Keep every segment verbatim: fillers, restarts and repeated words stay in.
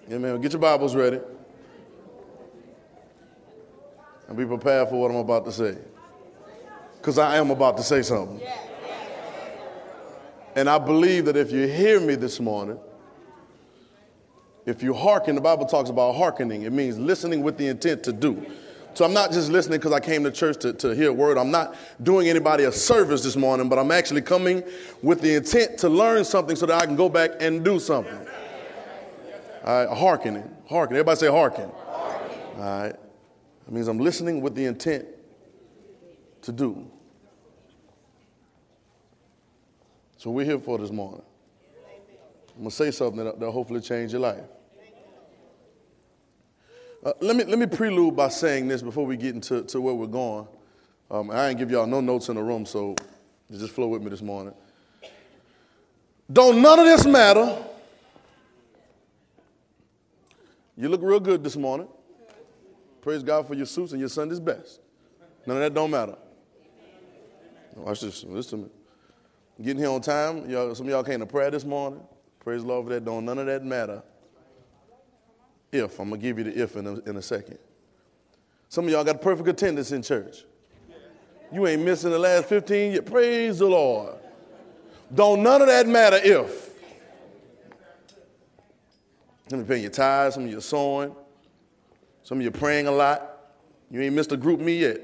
Amen. Get your Bibles ready. And be prepared for what I'm about to say. Because I am about to say something. And I believe that if you hear me this morning, if you hearken, the Bible talks about hearkening. It means listening with the intent to do. So I'm not just listening because I came to church to, to hear a word. I'm not doing anybody a service this morning, but I'm actually coming with the intent to learn something so that I can go back and do something. All right, hearkening. Hearkening. Everybody say hearken. Hearken. All right. That means I'm listening with the intent to do. So we're here for this morning. I'm going to say something that will hopefully change your life. Uh, let me let me prelude by saying this before we get into to where we're going. Um, I ain't give y'all no notes in the room, so just flow with me this morning. Don't none of this matter. You look real good this morning. Praise God for your suits and your Sunday's best. None of that don't matter. Watch this. Listen to me. Getting here on time. Y'all, some of y'all came to prayer this morning. Praise the Lord for that. Don't none of that matter. If. I'm going to give you the if in a, in a second. Some of y'all got perfect attendance in church. You ain't missing the last fifteen years. Praise the Lord. Don't none of that matter if. Some of you paying your tithes, some of you sowing, some of you praying a lot. You ain't missed a group me yet.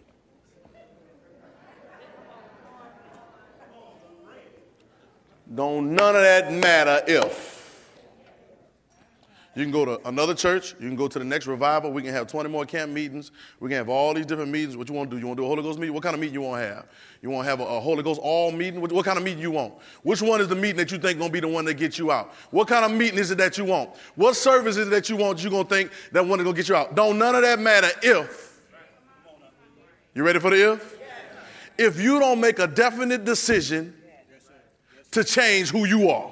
Don't none of that matter if. You can go to another church. You can go to the next revival. We can have twenty more camp meetings. We can have all these different meetings. What you want to do? You want to do a Holy Ghost meeting? What kind of meeting you want to have? You want to have a, a Holy Ghost all meeting? What, what kind of meeting you want? Which one is the meeting that you think going to be the one that gets you out? What kind of meeting is it that you want? What service is it that you want you're going to think that one is going to get you out? Don't none of that matter if. You ready for the if? If you don't make a definite decision to change who you are.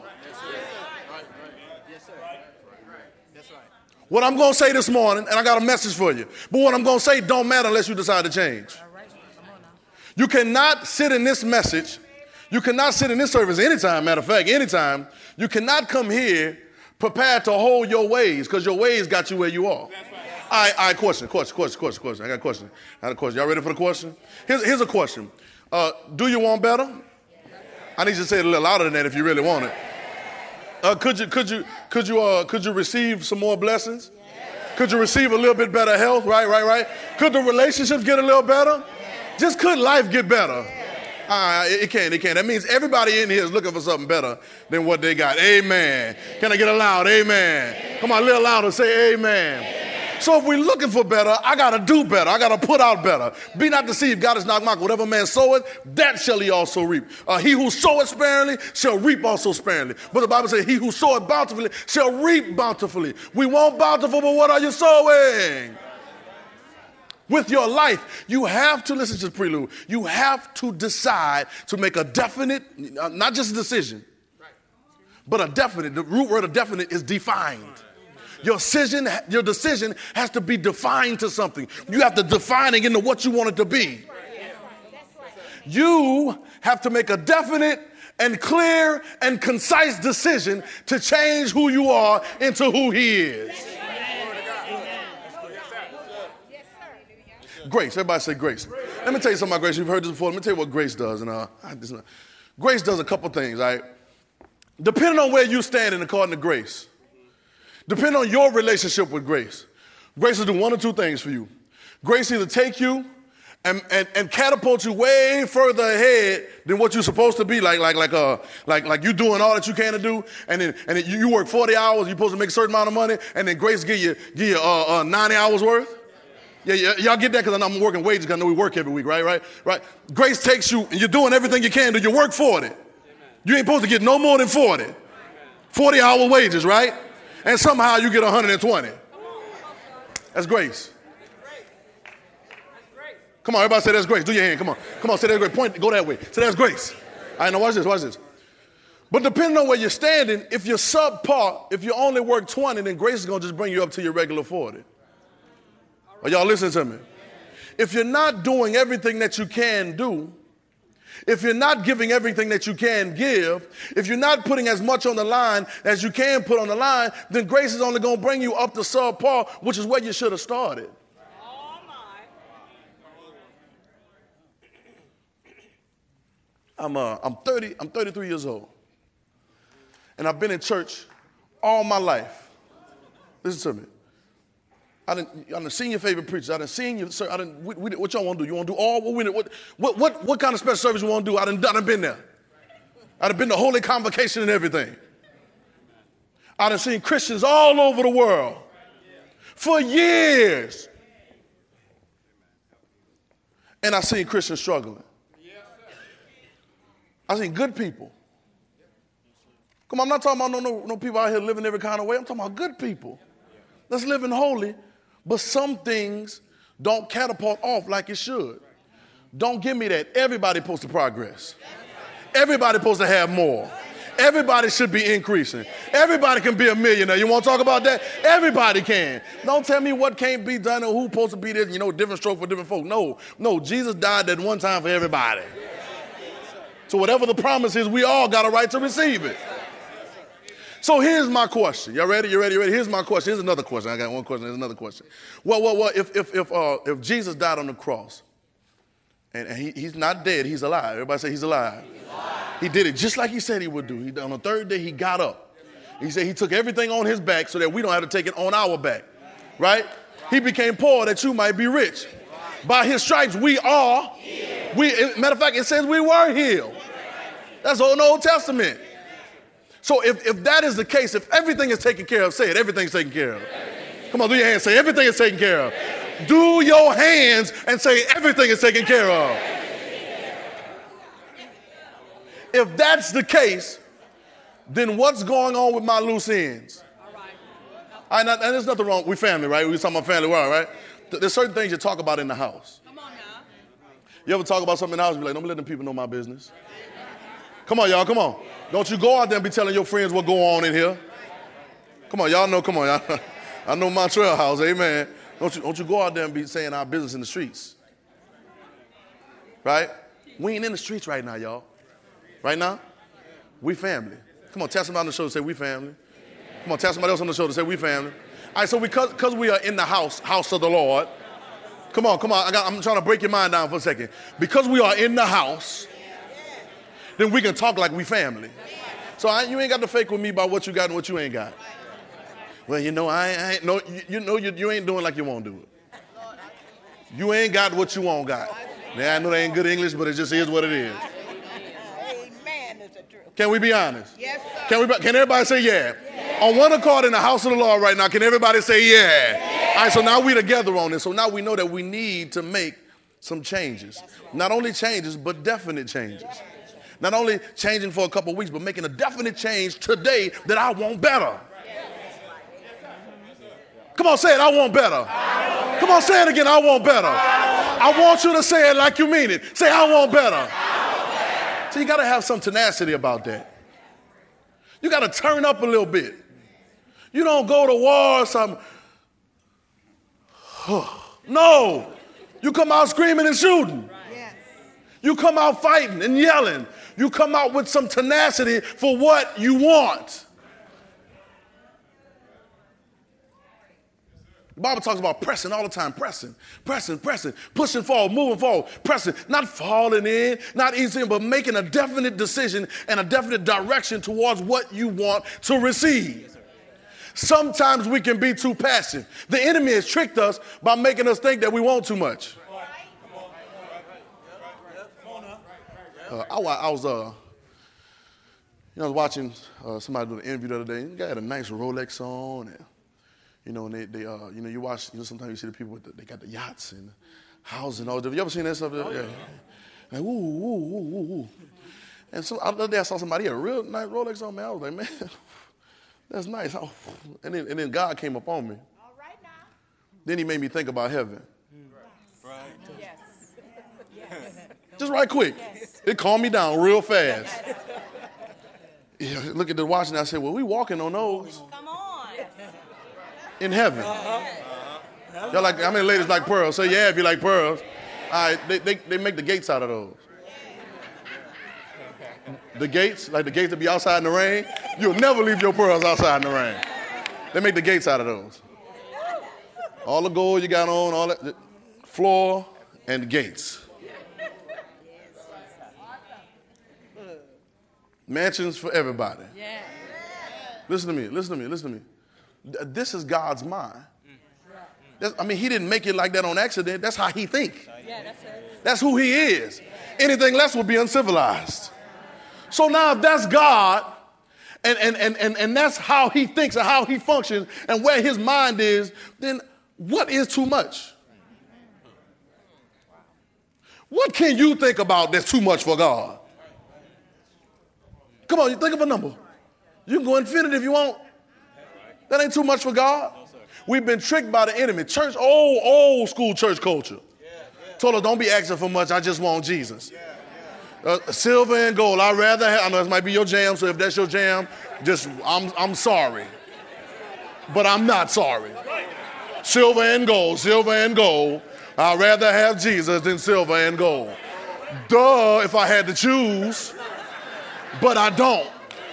What I'm going to say this morning, and I got a message for you, but what I'm going to say don't matter unless you decide to change. You cannot sit in this message. You cannot sit in this service anytime, matter of fact, anytime. You cannot come here prepared to hold your ways because your ways got you where you are. All right, all right, question, question, question, question, question. I got a question. I got a question. Y'all ready for the question? Here's, here's a question. Uh, do you want better? I need you to say it a little louder than that if you really want it. Uh, could you could you could you uh, could you receive some more blessings? Could you receive a little bit better health? Right, right, right. Could the relationships get a little better? Just could life get better? Uh, it, it can, it can. That means everybody in here is looking for something better than what they got. Amen. Can I get a loud amen? Come on, a little louder. Say amen. So if we're looking for better, I got to do better. I got to put out better. Be not deceived. God is not mocked. Whatever man soweth, that shall he also reap. Uh, he who soweth sparingly shall reap also sparingly. But the Bible says he who soweth bountifully shall reap bountifully. We want bountiful, but what are you sowing? With your life, you have to, listen to the prelude, you have to decide to make a definite, not just a decision, but a definite. The root word of definite is defined. Your decision, your decision has to be defined to something. You have to define it into what you want it to be. You have to make a definite and clear and concise decision to change who you are into who he is. Grace. Everybody say grace. Let me tell you something about grace. You've heard this before. Let me tell you what grace does. And uh, grace does a couple things, all right? Depending on where you stand in according to grace, depending on your relationship with grace, grace will do one or two things for you. Grace either take you and, and, and catapult you way further ahead than what you're supposed to be, like like like uh like like you doing all that you can to do, and then and then you, you work forty hours, you're supposed to make a certain amount of money, and then grace give you give you uh, uh, ninety hours worth. Yeah, yeah, y'all get that because I'm working wages because I know we work every week, right, right, right. Grace takes you and you're doing everything you can to do. You work forty. You ain't supposed to get no more than forty. forty hour wages, right? And somehow you get one hundred twenty. That's grace. Come on, everybody say that's grace. Do your hand. Come on. Come on, say that's grace. Point, go that way. Say that's grace. All right, now watch this, watch this. But depending on where you're standing, if you're subpar, if you only work twenty, then grace is going to just bring you up to your regular forty. Are y'all listening to me? If you're not doing everything that you can do, if you're not giving everything that you can give, if you're not putting as much on the line as you can put on the line, then grace is only going to bring you up to subpar, which is where you should have started. I'm uh, I'm thirty. I'm thirty-three years old, and I've been in church all my life. Listen to me. I done, I done seen your favorite preacher. I done seen you. Sir, I done, we, we, what y'all want to do? You want to do all? What, what, what, what, what kind of special service you want to do? I done, I done been there. I done been to Holy Convocation and everything. I done seen Christians all over the world for years. And I seen Christians struggling. I seen good people. Come on, I'm not talking about no, no, no people out here living every kind of way. I'm talking about good people that's living holy, but some things don't catapult off like it should. Don't give me that. Everybody supposed to progress. Everybody supposed to have more. Everybody should be increasing. Everybody can be a millionaire. You want to talk about that? Everybody can. Don't tell me what can't be done or who's supposed to be there. You know, different stroke for different folk. No, no, Jesus died that one time for everybody. So whatever the promise is, we all got a right to receive it. So here's my question. Y'all ready? You ready? You ready? Here's my question. Here's another question. I got one question. Here's another question. Well, well, well. If if if uh, if Jesus died on the cross, and, and he, he's not dead, he's alive. Everybody say he's alive. He's alive. He did it just like he said he would do. He, on the third day, he got up. He said he took everything on his back so that we don't have to take it on our back. Right? He became poor that you might be rich. By his stripes, we are. We. Matter of fact, it says we were healed. That's all in the Old Testament. So if, if that is the case, if everything is taken care of, say it, everything's taken care of. Come on, do your hands, say everything is taken care of. Do your hands and say everything is taken care of. If that's the case, then what's going on with my loose ends? All right, now, and there's nothing wrong. We family, right? We talking about family, right? There's certain things you talk about in the house. Come on now. You ever talk about something in the house and be like, don't let them people know my business. Come on, y'all, come on. Don't you go out there and be telling your friends what go on in here. Come on, y'all know, come on. Y'all. I know Montreal house, amen. Don't you, don't you go out there and be saying our business in the streets. Right? We ain't in the streets right now, y'all. Right now? We family. Come on, tell somebody on the shoulder, say we family. Come on, tell somebody else on the shoulder, say we family. All right, so because because we are in the house, house of the Lord. Come on, come on. I got, I'm trying to break your mind down for a second. Because we are in the house, then we can talk like we family. So I, you ain't got to fake with me about what you got and what you ain't got. Well, you know, I, I ain't, no, you, you know you, you ain't doing like you won't do it. You ain't got what you won't got. Now, I know that ain't good English, but it just is what it is. Amen is the truth. Can we be honest? Yes, sir. Can, we, can everybody say yeah? Yeah? On one accord in the house of the Lord right now, can everybody say yeah? Yeah. All right, so now we together on this. So now we know that we need to make some changes. Right. Not only changes, but definite changes. Not only changing for a couple of weeks, but making a definite change today that I want better. Come on, say it, I want better. Come on, say it again, I want better. I want you to say it like you mean it. Say, I want better. So you got to have some tenacity about that. You got to turn up a little bit. You don't go to war or something. No. You come out screaming and shooting. You come out fighting and yelling. You come out with some tenacity for what you want. The Bible talks about pressing all the time, pressing, pressing, pressing, pushing forward, moving forward, pressing, not falling in, not easing, but making a definite decision and a definite direction towards what you want to receive. Sometimes we can be too passive. The enemy has tricked us by making us think that we want too much. Uh, I, I was, uh, you know, I was watching uh, somebody do an interview the other day. The guy had a nice Rolex on, and you know, and they, they uh, you know, you watch, you know, sometimes you see the people with the, they got the yachts and the houses and all that. Have you ever seen that stuff? Oh, yeah. Yeah. Like, ooh, ooh, ooh, ooh, ooh. And so the other day I saw somebody had a real nice Rolex on, man. I was like, man, that's nice. Oh. And then, and then God came up on me. All right now. Then he made me think about heaven. Right. Yes. Just right quick. Yes. It calmed me down real fast. Yeah, look at the watch and I said, well, we walking on those. Come on. In heaven. Uh-huh. Y'all like, how many ladies like pearls? Say yeah if you like pearls. All right, they, they, they make the gates out of those. The gates, like the gates that be outside in the rain, you'll never leave your pearls outside in the rain. They make the gates out of those. All the gold you got on, all that, floor and gates. Mansions for everybody. Listen to me, listen to me, listen to me. This is God's mind. That's, I mean, he didn't make it like that on accident. That's how he thinks. That's who he is. Anything less would be uncivilized. So now if that's God, and, and, and, and, and that's how he thinks and how he functions and where his mind is, then what is too much? What can you think about that's too much for God? Come on, you think of a number. You can go infinite if you want. That ain't too much for God. We've been tricked by the enemy. Church, old, old school church culture. Told us, don't be asking for much. I just want Jesus. Uh, silver and gold. I'd rather have, I know this might be your jam, so if that's your jam, just, I'm, I'm sorry. But I'm not sorry. Silver and gold, silver and gold. I'd rather have Jesus than silver and gold. Duh, if I had to choose, but I don't.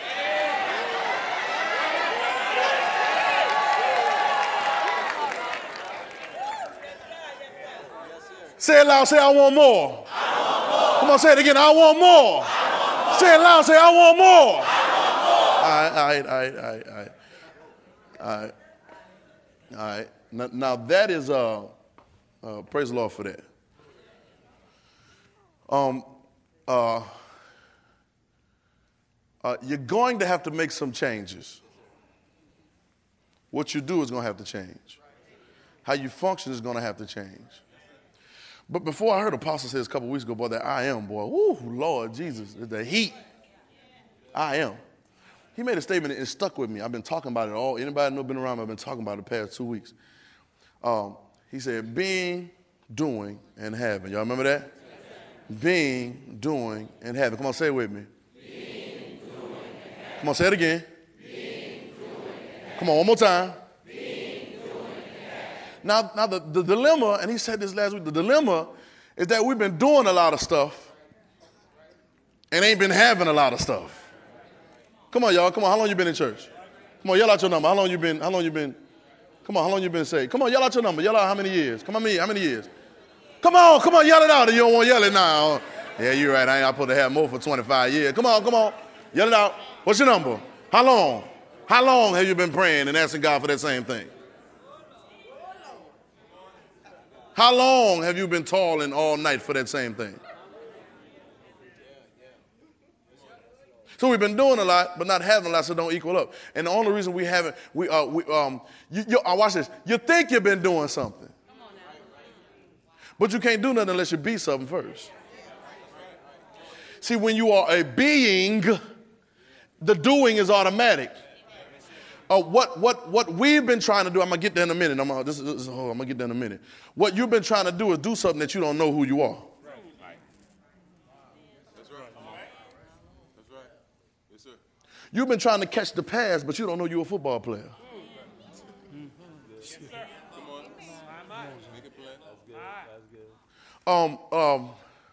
Say it loud, say I want more. I want more. Come on, say it again, I want more. I want more. Say it loud, say I want more. I want more. All right, all right, all right, all right. All right. All right. Now, now that is, uh, uh, praise the Lord for that. Um, uh, uh, you're going to have to make some changes. What you do is going to have to change. How you function is going to have to change. But before I heard Apostle say this a couple weeks ago, boy, that I am, boy, woo, Lord Jesus, the heat, I am. He made a statement and it stuck with me. I've been talking about it all. Anybody know been around me? I've been talking about it the past two weeks. Um, he said, being, doing, and having. Y'all remember that? Being, doing, and having. Come on, say it with me. Being, doing, and having. Come on, say it again. Being, doing, and having. Come on, one more time. Now, now the, the dilemma, and he said this last week, the dilemma is that we've been doing a lot of stuff and ain't been having a lot of stuff. Come on, y'all. Come on. How long you been in church? Come on, yell out your number. How long you been? How long you been? Come on. How long you been saved? Come on, yell out your number. Yell out how many years? Come on, me. How many years? Come on. Come on, yell it out. You don't want to yell it now. Yeah, you're right. I ain't supposed to have more for twenty-five years. Come on. Come on. Yell it out. What's your number? How long? How long have you been praying and asking God for that same thing? How long have you been toiling all night for that same thing? So we've been doing a lot, but not having a lot, so don't equal up. And the only reason we haven't, we, uh, we um, you, you, uh, watch this. You think you've been doing something, but you can't do nothing unless you be something first. See, when you are a being, the doing is automatic. Uh, what what what we've been trying to do, I'm gonna get there in a minute. I'm gonna, this is, this is, oh, I'm gonna get there in a minute. What you've been trying to do is do something that you don't know who you are. Right. That's right. That's right. Yes, sir. You've been trying to catch the pass, but you don't know you're a football player. Yes, sir. Come on. Make it play. That's good. That's good. Um um.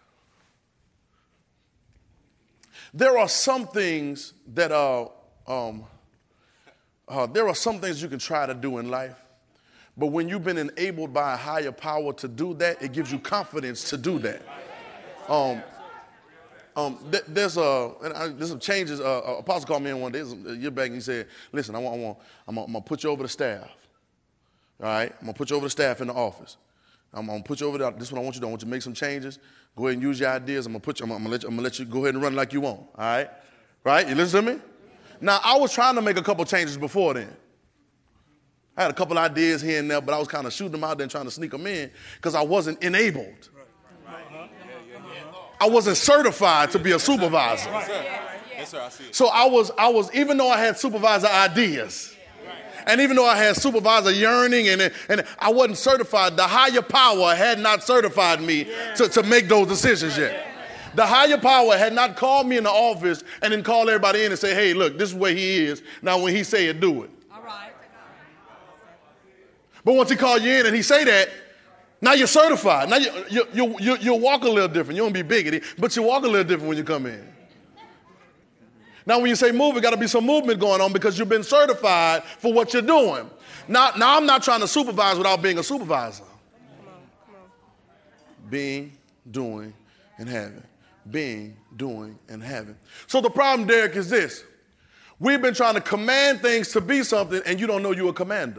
There are some things that are um. Uh, there are some things you can try to do in life, but when you've been enabled by a higher power to do that, it gives you confidence to do that. Um, um, th- there's a and I, there's some changes. Uh, uh, Apostle called me in one day, a year back, and he said, "Listen, I want, I want, I'm gonna, I'm gonna put you over the staff. All right, I'm gonna put you over the staff in the office. I'm gonna put you over there. This is what I want you to do. I want you to make some changes. Go ahead and use your ideas. I'm gonna put you. I'm, I'm, gonna, let you, I'm gonna let you go ahead and run like you want. All right, right? You listen to me." Now, I was trying to make a couple changes before then. I had a couple ideas here and there, but I was kind of shooting them out there and trying to sneak them in because I wasn't enabled. I wasn't certified to be a supervisor. Yes, sir. I see it. So I was, I was, even though I had supervisor ideas, and even though I had supervisor yearning, and, and I wasn't certified, the higher power had not certified me to, to make those decisions yet. The higher power had not called me in the office and then called everybody in and say, hey, look, this is where he is. Now, when he say it, do it. All right. But once he called you in and he say that, now you're certified. Now you, you, you, you, you'll walk a little different. You won't be bigoted, but you walk a little different when you come in. Now, when you say move, it got to be some movement going on because you've been certified for what you're doing. Now, now I'm not trying to supervise without being a supervisor. Come on, come on. Being, doing, and having. Being, doing, and having. So the problem, Derek, is this. We've been trying to command things to be something, and you don't know you're a commander.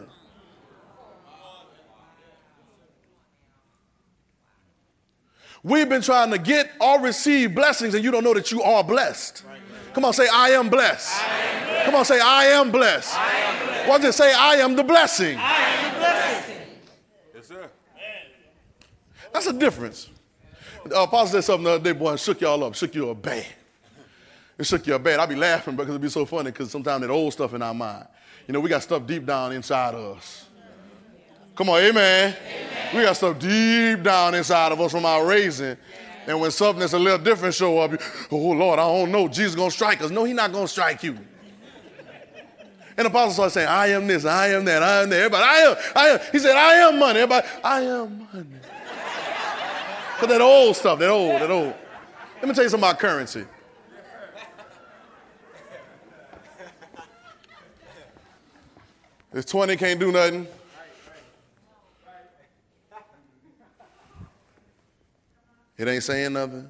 We've been trying to get or receive blessings, and you don't know that you are blessed. Come on, say, I am blessed. I am blessed. Come on, say, I am blessed. I am blessed. Why don't you say, I am the blessing? I am the blessing. Yes, sir. That's a difference. The apostle said something the other day, boy, it shook y'all up, shook you up bad. It shook you up bad. I be laughing because it be so funny because sometimes that old stuff in our mind. You know, we got stuff deep down inside of us. Come on, amen. Amen. We got stuff deep down inside of us from our raising. And when something that's a little different show up, you, oh, Lord, I don't know. Jesus going to strike us. No, he's not going to strike you. And the apostle started saying, I am this, I am that, I am that. Everybody, I am, I am. He said, I am money. Everybody, I am money. Because that old stuff, that old, that old. Let me tell you something about currency. This twenty can't do nothing. It ain't saying nothing.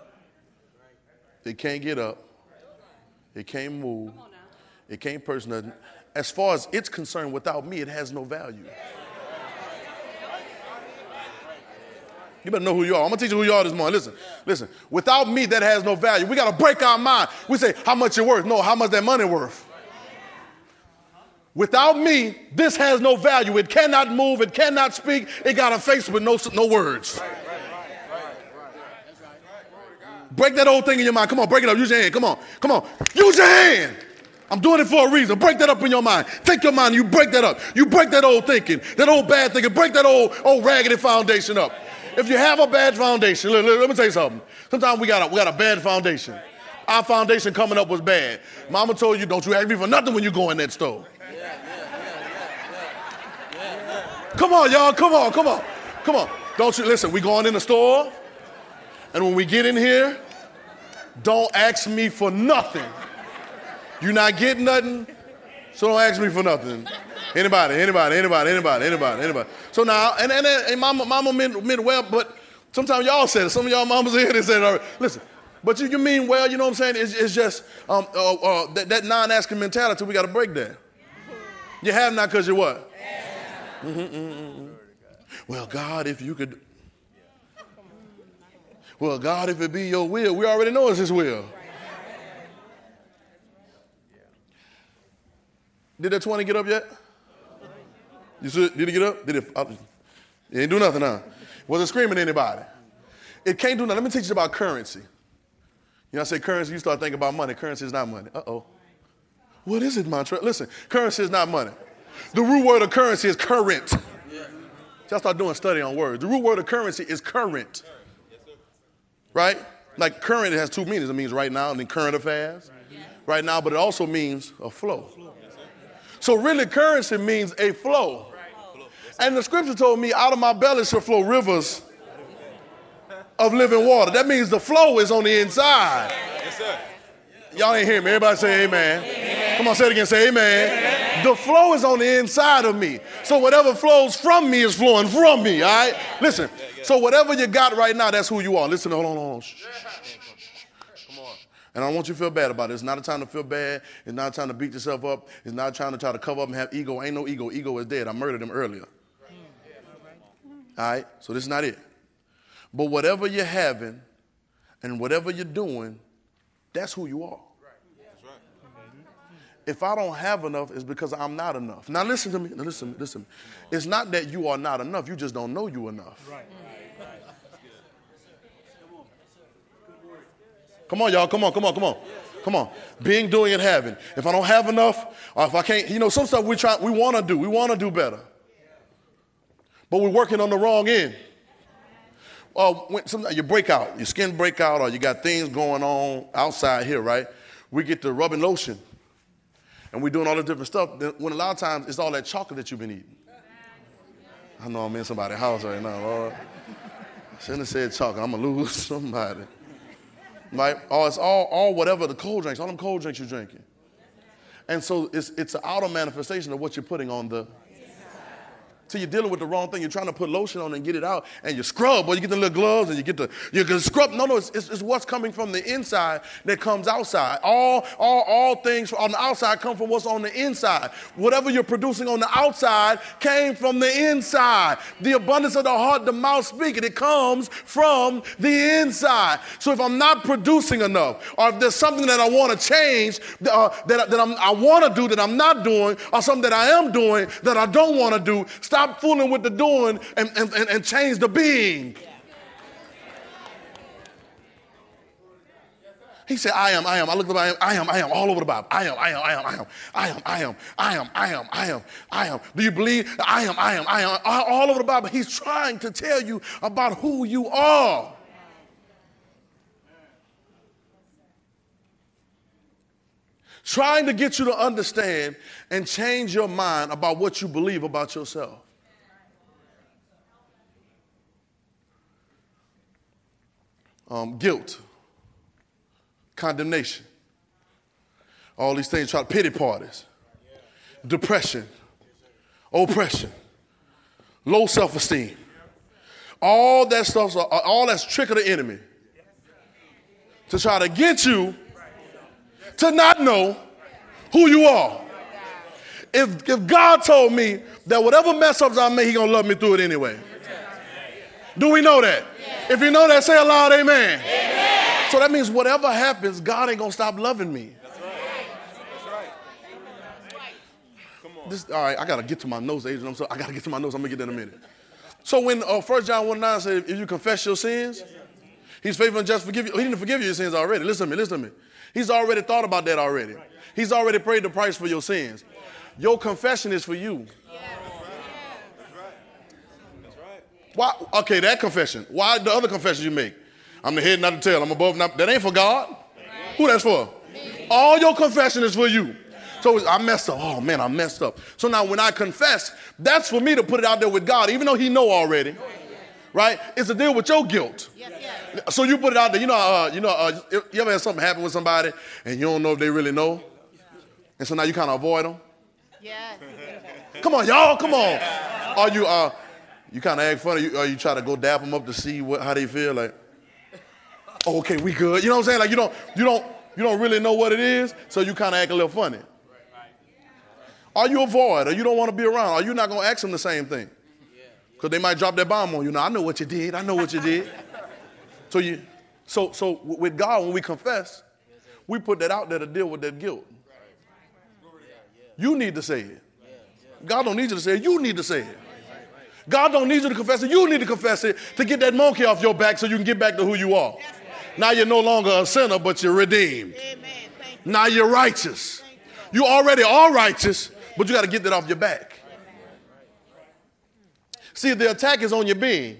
It can't get up. It can't move. It can't purse nothing. As far as it's concerned, without me, it has no value. You better know who you are. I'm going to teach you who you are this morning. Listen, listen. Without me, that has no value. We got to break our mind. We say, how much it worth? No, how much that money worth? Without me, this has no value. It cannot move. It cannot speak. It got a face with no, no words. Break that old thing in your mind. Come on, break it up. Use your hand. Come on. Come on. Use your hand. I'm doing it for a reason. Break that up in your mind. Take your mind and you break that up. You break that old thinking, that old bad thinking. Break that old, old raggedy foundation up. If you have a bad foundation, let, let, let me tell you something. Sometimes we got a, we got a bad foundation. Our foundation coming up was bad. Mama told you, don't you ask me for nothing when you go in that store. Come on, y'all. Come on. Come on. Come on. Don't you listen. We going in the store. And when we get in here, don't ask me for nothing. You're not getting nothing, so don't ask me for nothing. Anybody, anybody, anybody, anybody, anybody, anybody. So now, and, and, and mama, mama meant, meant well, but sometimes y'all said it. Some of y'all mamas here, they said, all right, listen, but you, you mean well, you know what I'm saying? It's, it's just um, uh, uh, that, that non-asking mentality, we got to break that. You have not because you're what? Mm-hmm, mm-hmm, mm-hmm. Well, God, if you could... Well, God, if it be your will, we already know it's his will. Did that twenty get up yet? You see, did it get up? Did it? Uh, it didn't do nothing, huh? Was it screaming at anybody? It can't do nothing. Let me teach you about currency. You know, I say currency, you start thinking about money. Currency is not money. Uh-oh. What is it, Montreal? Listen, currency is not money. The root word of currency is current. Y'all start doing study on words. The root word of currency is current. Right? Like current, it has two meanings. It means right now and then current affairs. Right now, but it also means a flow. So really currency means a flow. And the scripture told me out of my belly shall flow rivers of living water. That means the flow is on the inside. Yes, sir. Y'all ain't hear me. Everybody say amen. Amen. Come on, say it again. Say amen. Amen. The flow is on the inside of me. So whatever flows from me is flowing from me. All right? Listen. So whatever you got right now, that's who you are. Listen, hold on, hold on. Shh, shh, shh, shh. Come on. And I don't want you to feel bad about it. It's not a time to feel bad. It's not a time to beat yourself up. It's not trying to try to cover up and have ego. Ain't no ego. Ego is dead. I murdered him earlier. All right? So this is not it. But whatever you're having and whatever you're doing, that's who you are. If I don't have enough, it's because I'm not enough. Now listen to me. Now listen, listen. It's not that you are not enough. You just don't know you enough. Right. Come on, y'all. Come on, come on, come on. Come on. Being, doing, and having. If I don't have enough, or if I can't, you know, some stuff we try, we want to do. We want to do better. But we're working on the wrong end. Uh, when sometimes you break out, your skin break out, or you got things going on outside here, right? We get the rubbing lotion. And we're doing all this different stuff. When a lot of times it's all that chocolate that you've been eating. I know I'm in somebody's house right now, Lord. I shouldn't have said chocolate. I'm going to lose somebody. Right? Or it's all, all whatever, the cold drinks, all them cold drinks you're drinking. And so it's, it's an outer manifestation of what you're putting on the So you're dealing with the wrong thing. You're trying to put lotion on and get it out, and you scrub, or you get the little gloves, and you get the you can scrub. No, no, it's, it's, it's what's coming from the inside that comes outside. All, all, all things on the outside come from what's on the inside. Whatever you're producing on the outside came from the inside. The abundance of the heart, the mouth speak it. It comes from the inside. So if I'm not producing enough, or if there's something that I want to change, uh, that, that I'm, I want to do that I'm not doing, or something that I am doing that I don't want to do, stop fooling with the doing and, and, and, and change the being. He said, I am, I am. I looked up, I am, I am, I am, all over the Bible. I am, I am, I am, I am, I am, I am, I am, I am, I am, I am. Do you believe? I am, I am, I am, all over the Bible. He's trying to tell you about who you are. Trying to get you to understand and change your mind about what you believe about yourself. Um, guilt, condemnation, all these things, try pity parties, depression, oppression, low self-esteem. All that stuff, all that's trick of the enemy to try to get you to not know who you are. If, if God told me that whatever mess ups I make, he's going to love me through it anyway. Do we know that? If you know that, say aloud, amen. Amen. So that means whatever happens, God ain't going to stop loving me. That's right. That's right. Come on. This, all right, I got to get to my notes, Adrian. I'm so, I got to get to my notes. I'm going to get that in a minute. So when uh, First John one nine says, if you confess your sins, he's faithful and just forgive you. He didn't forgive you your sins already. Listen to me, listen to me. He's already thought about that already. He's already paid the price for your sins. Your confession is for you. Why? Okay, that confession. Why the other confessions you make? I'm the head, not the tail. I'm above, not. That ain't for God. Who that's for? All your confession is for you. So I messed up. Oh man, I messed up. So now when I confess, that's for me to put it out there with God, even though He know already. Right? It's to deal with your guilt. So you put it out there. You know, uh, you know, uh, you ever had something happen with somebody and you don't know if they really know, and so now you kind of avoid them. Yes. Come on, y'all. Come on. Or you uh. You kind of act funny, you, or you try to go dap them up to see what, how they feel. Like, oh, okay, we good. You know what I'm saying? Like you don't, you don't, you don't really know what it is, so you kind of act a little funny. Or you avoid, or you don't want to be around, or you're not gonna ask them the same thing, because they might drop that bomb on you. Now I know what you did. I know what you did. So you, so so with God, when we confess, we put that out there to deal with that guilt. You need to say it. God don't need you to say it. You need to say it. God don't need you to confess it. You need to confess it to get that monkey off your back so you can get back to who you are. Now you're no longer a sinner, but you're redeemed. Now you're righteous. You already are righteous, but you got to get that off your back. See, the attack is on your being.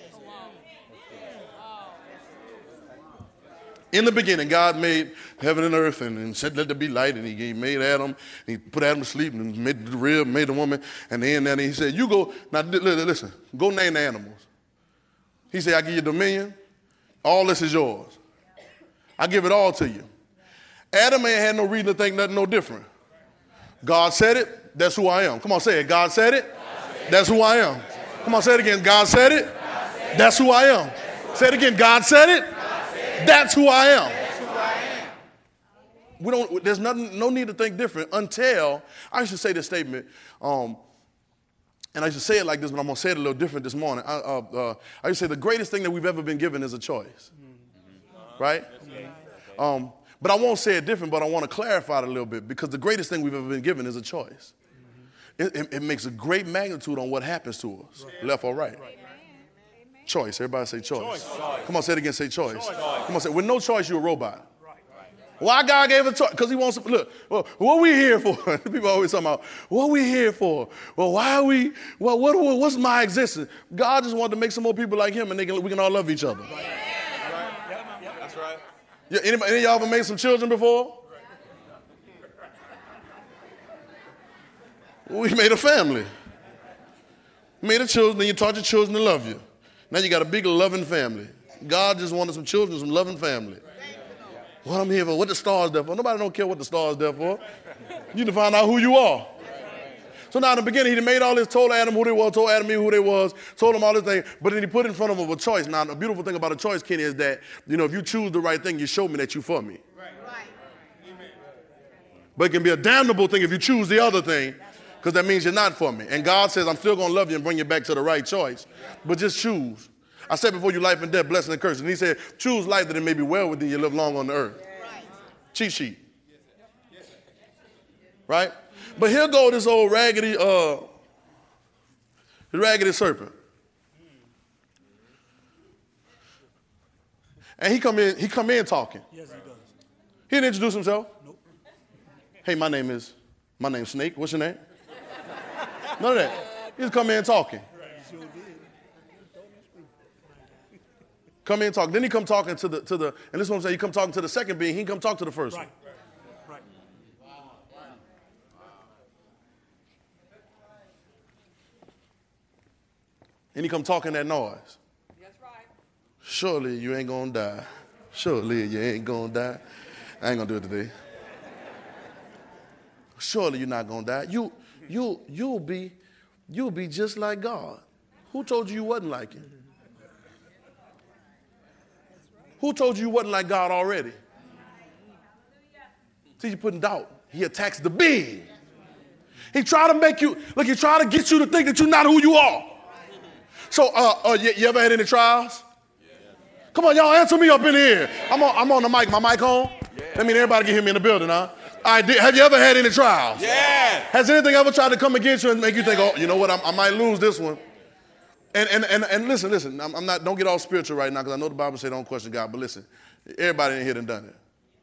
In the beginning, God made heaven and earth and, and said, let there be light. And he, he made Adam. And he put Adam to sleep and made the rib, made the woman. And then, then he said, you go, now listen, go name the animals. He said, I give you dominion. All this is yours. I give it all to you. Adam ain't had no reason to think nothing no different. God said it. That's who I am. Come on, say it. God said it. That's who I am. Come on, say it again. God said it. That's who I am. Say it again. God said it. That's who I am. That's who I am. We don't. There's nothing. No need to think different until I used to say this statement, um, and I used to say it like this, but I'm gonna say it a little different this morning. I, uh, uh, I used to say the greatest thing that we've ever been given is a choice, right? Um, but I won't say it different, but I want to clarify it a little bit because the greatest thing we've ever been given is a choice. It, it, it makes a great magnitude on what happens to us, left or right. Choice. Everybody say choice. choice. Come on, say it again. Say choice. choice. Come on, say with no choice, you're a robot. Right. Why God gave a choice? Because he wants to, look, well, what are we here for? People always talking about, what are we here for? Well, why are we, well, what, what's my existence? God just wanted to make some more people like him and they can, we can all love each other. Right. Yeah. That's right. Yeah, anybody, any of y'all ever made some children before? We made a family. We made a children, then you taught your children to love you. Now you got a big loving family. God just wanted some children, some loving family. What I'm here for, what the stars there for. Nobody don't care what the stars there for. You need to find out who you are. So now in the beginning, he made all this, told Adam who they was, told Adam and Eve who they was, told them all this thing, but then he put in front of them a choice. Now, the beautiful thing about a choice, Kenny, is that, you know, if you choose the right thing, you show me that you for me. Right. But it can be a damnable thing if you choose the other thing, because that means you're not for me. And God says, I'm still going to love you and bring you back to the right choice, but just choose. I said before you life and death, blessing and curse. And he said, choose life that it may be well with you, you live long on the earth. Right. Cheat sheet. Right? But here go this old raggedy, uh, raggedy serpent. And he come in, he come in talking. Yes, he does. He didn't introduce himself. Nope. Hey, my name is, my name's Snake. What's your name? None of that. He just come in talking. Come in talking. Then he come talking to the, to the, and this is what I'm saying, he come talking to the second being, he come talk to the first right. one. And he come talking that noise. That's right. Surely you ain't gonna die. Surely you ain't gonna die. I ain't gonna do it today. Surely you're not gonna die. You, you, you'll be, you'll be just like God. Who told you you wasn't like him? Who told you you wasn't like God already? See, you put in doubt. He attacks the being. He try to make you, look, he try to get you to think that you're not who you are. So, uh, uh, you, you ever had any trials? Yeah. Come on, y'all, answer me up in here. I'm on, I'm on the mic. My mic on? Yeah. That means everybody can hear me in the building, huh? All right, have you ever had any trials? Yeah. Has anything ever tried to come against you and make you think, oh, you know what, I'm, I might lose this one? And and and, and listen, listen, I'm, I'm not. Don't get all spiritual right now because I know the Bible says don't question God. But listen, everybody in here done done it.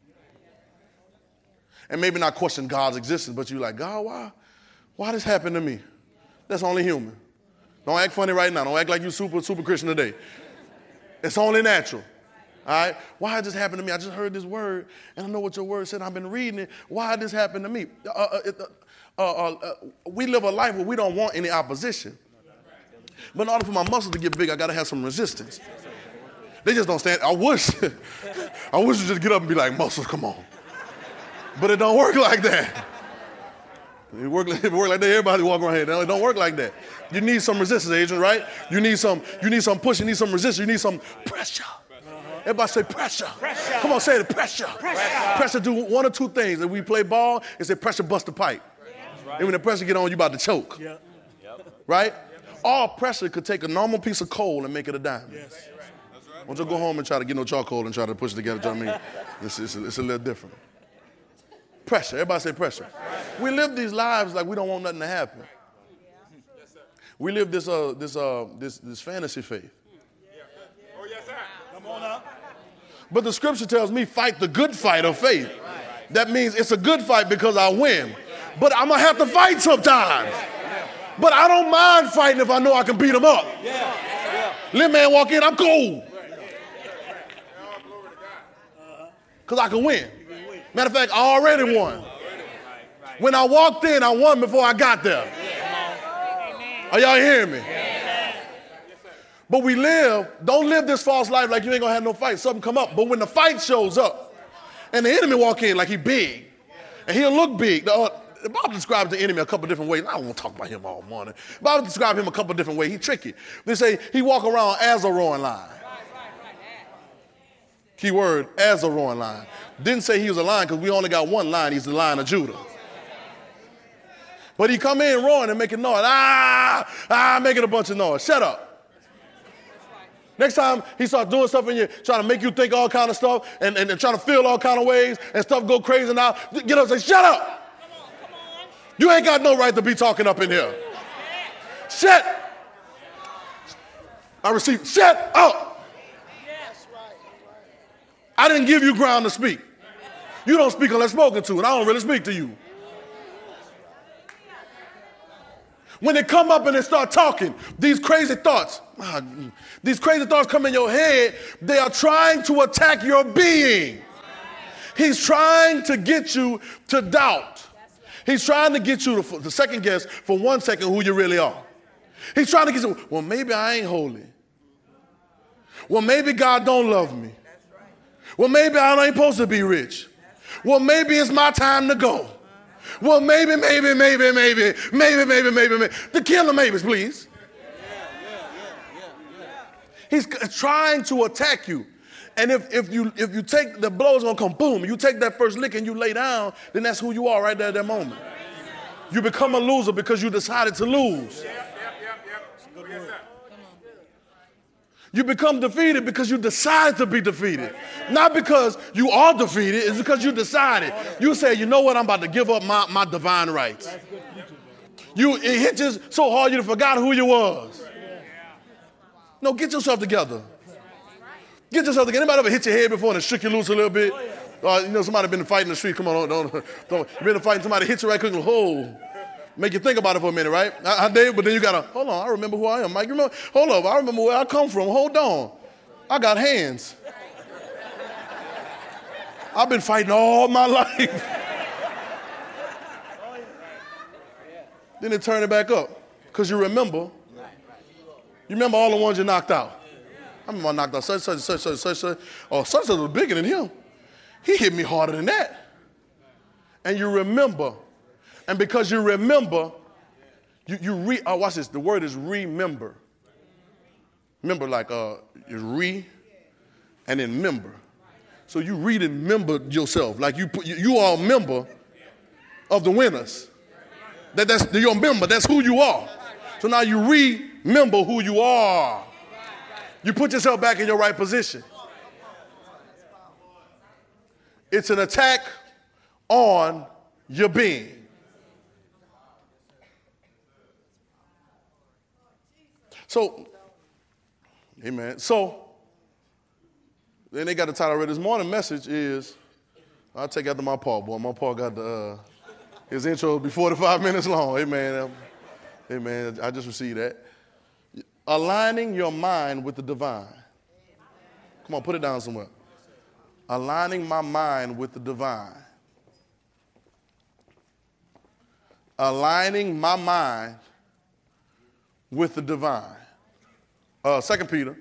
And maybe not question God's existence, but you're like, God, why, why this happened to me? That's only human. Don't act funny right now. Don't act like you super, super Christian today. It's only natural. All right? Why did this happen to me? I just heard this word, and I know what your word said. I've been reading it. Why did this happen to me? Uh, uh, uh, uh, uh, we live a life where we don't want any opposition. But in order for my muscles to get big, I got to have some resistance. They just don't stand. I wish. I wish you just get up and be like, muscles, come on. But it don't work like that. It work, it work like that. Everybody walk around here. It don't work like that. You need some resistance, Adrian, right? You need some. You need some push. You need some resistance. You need some pressure. Everybody say pressure. pressure. Come on, say it. Pressure. Pressure. Pressure do one or two things. If we play ball, it's say pressure bust the pipe. Right. And when the pressure get on, you about to choke. Yep. Right? Yep. All pressure could take a normal piece of coal and make it a diamond. Yes. That's right. Don't you go home and try to get no charcoal and try to push it together. You know what I mean? It's, it's, it's a little different. Pressure. Everybody say pressure. We live these lives like we don't want nothing to happen. We live this uh this uh this this fantasy faith. Oh yes, sir. Come on up. But the scripture tells me fight the good fight of faith. That means it's a good fight because I win. But I'm gonna have to fight sometimes. But I don't mind fighting if I know I can beat them up. Let man walk in, I'm cool. Because I can win. Matter of fact, I already won. When I walked in, I won before I got there. Are y'all hearing me? But we live, don't live this false life like you ain't gonna have no fight. Something come up. But when the fight shows up and the enemy walk in like he big, and he'll look big. The, uh, the Bible describes the enemy a couple different ways. I don't want to talk about him all morning. The Bible describes him a couple different ways. He's tricky. They say he walk around as a roaring lion. Key word, as a roaring lion. Didn't say he was a lion because we only got one lion. He's the Lion of Judah. But he come in roaring and making noise. Ah, ah, making a bunch of noise. Shut up. Next time he starts doing stuff in you, trying to make you think all kind of stuff and, and, and trying to feel all kind of ways and stuff go crazy now, get up and say, shut up. Come on, come on. You ain't got no right to be talking up in here. Shut. I received, shut up. I didn't give you ground to speak. You don't speak unless spoken to, and I don't really speak to you. When they come up and they start talking, these crazy thoughts, these crazy thoughts come in your head, they are trying to attack your being. He's trying to get you to doubt. He's trying to get you to, to second guess for one second who you really are. He's trying to get you, well, maybe I ain't holy. Well, maybe God don't love me. Well, maybe I ain't supposed to be rich. Well, maybe it's my time to go. Well, maybe, maybe, maybe, maybe, maybe, maybe, maybe, maybe. The killer maybes, please. He's trying to attack you. And if, if you if you take, the blow's gonna come, boom, you take that first lick and you lay down, then that's who you are right there at that moment. You become a loser because you decided to lose. You become defeated because you decided to be defeated. Not because you are defeated, it's because you decided. You say, you know what, I'm about to give up my, my divine rights. You, it hit you so hard you forgot who you was. No, get yourself together. Get yourself together. Anybody ever hit your head before and it shook you loose a little bit? Uh, you know, somebody been fighting in the street. Come on, don't, don't, don't. You been fighting, somebody hit you right quick and hold. Make you think about it for a minute, right? I, I did, but then you gotta, hold on, I remember who I am. Mike, remember, hold up, I remember where I come from. Hold on. I got hands. I've been fighting all my life. Then it turned it back up. Because you remember. You remember all the ones you knocked out. I remember I knocked out such, such, such, such, such, such. Oh, such, such was bigger than him. He hit me harder than that. And you remember. And because you remember, you, you re, oh, watch this, the word is remember. Remember, like, uh, is re, and then member. So you read and remember yourself, like you put, you, you are a member of the winners. That, that's, you're a member, that's who you are. So now you remember who you are. You put yourself back in your right position. It's an attack on your being. So, amen. So, then they got the title already. This morning message is, I'll take after my Paul, boy. My Paul got the, uh, his intro will be forty-five minutes long. Amen. Amen. I just received that. Aligning your mind with the divine. Come on, put it down somewhere. Aligning my mind with the divine. Aligning my mind with the divine. Uh, Second Peter.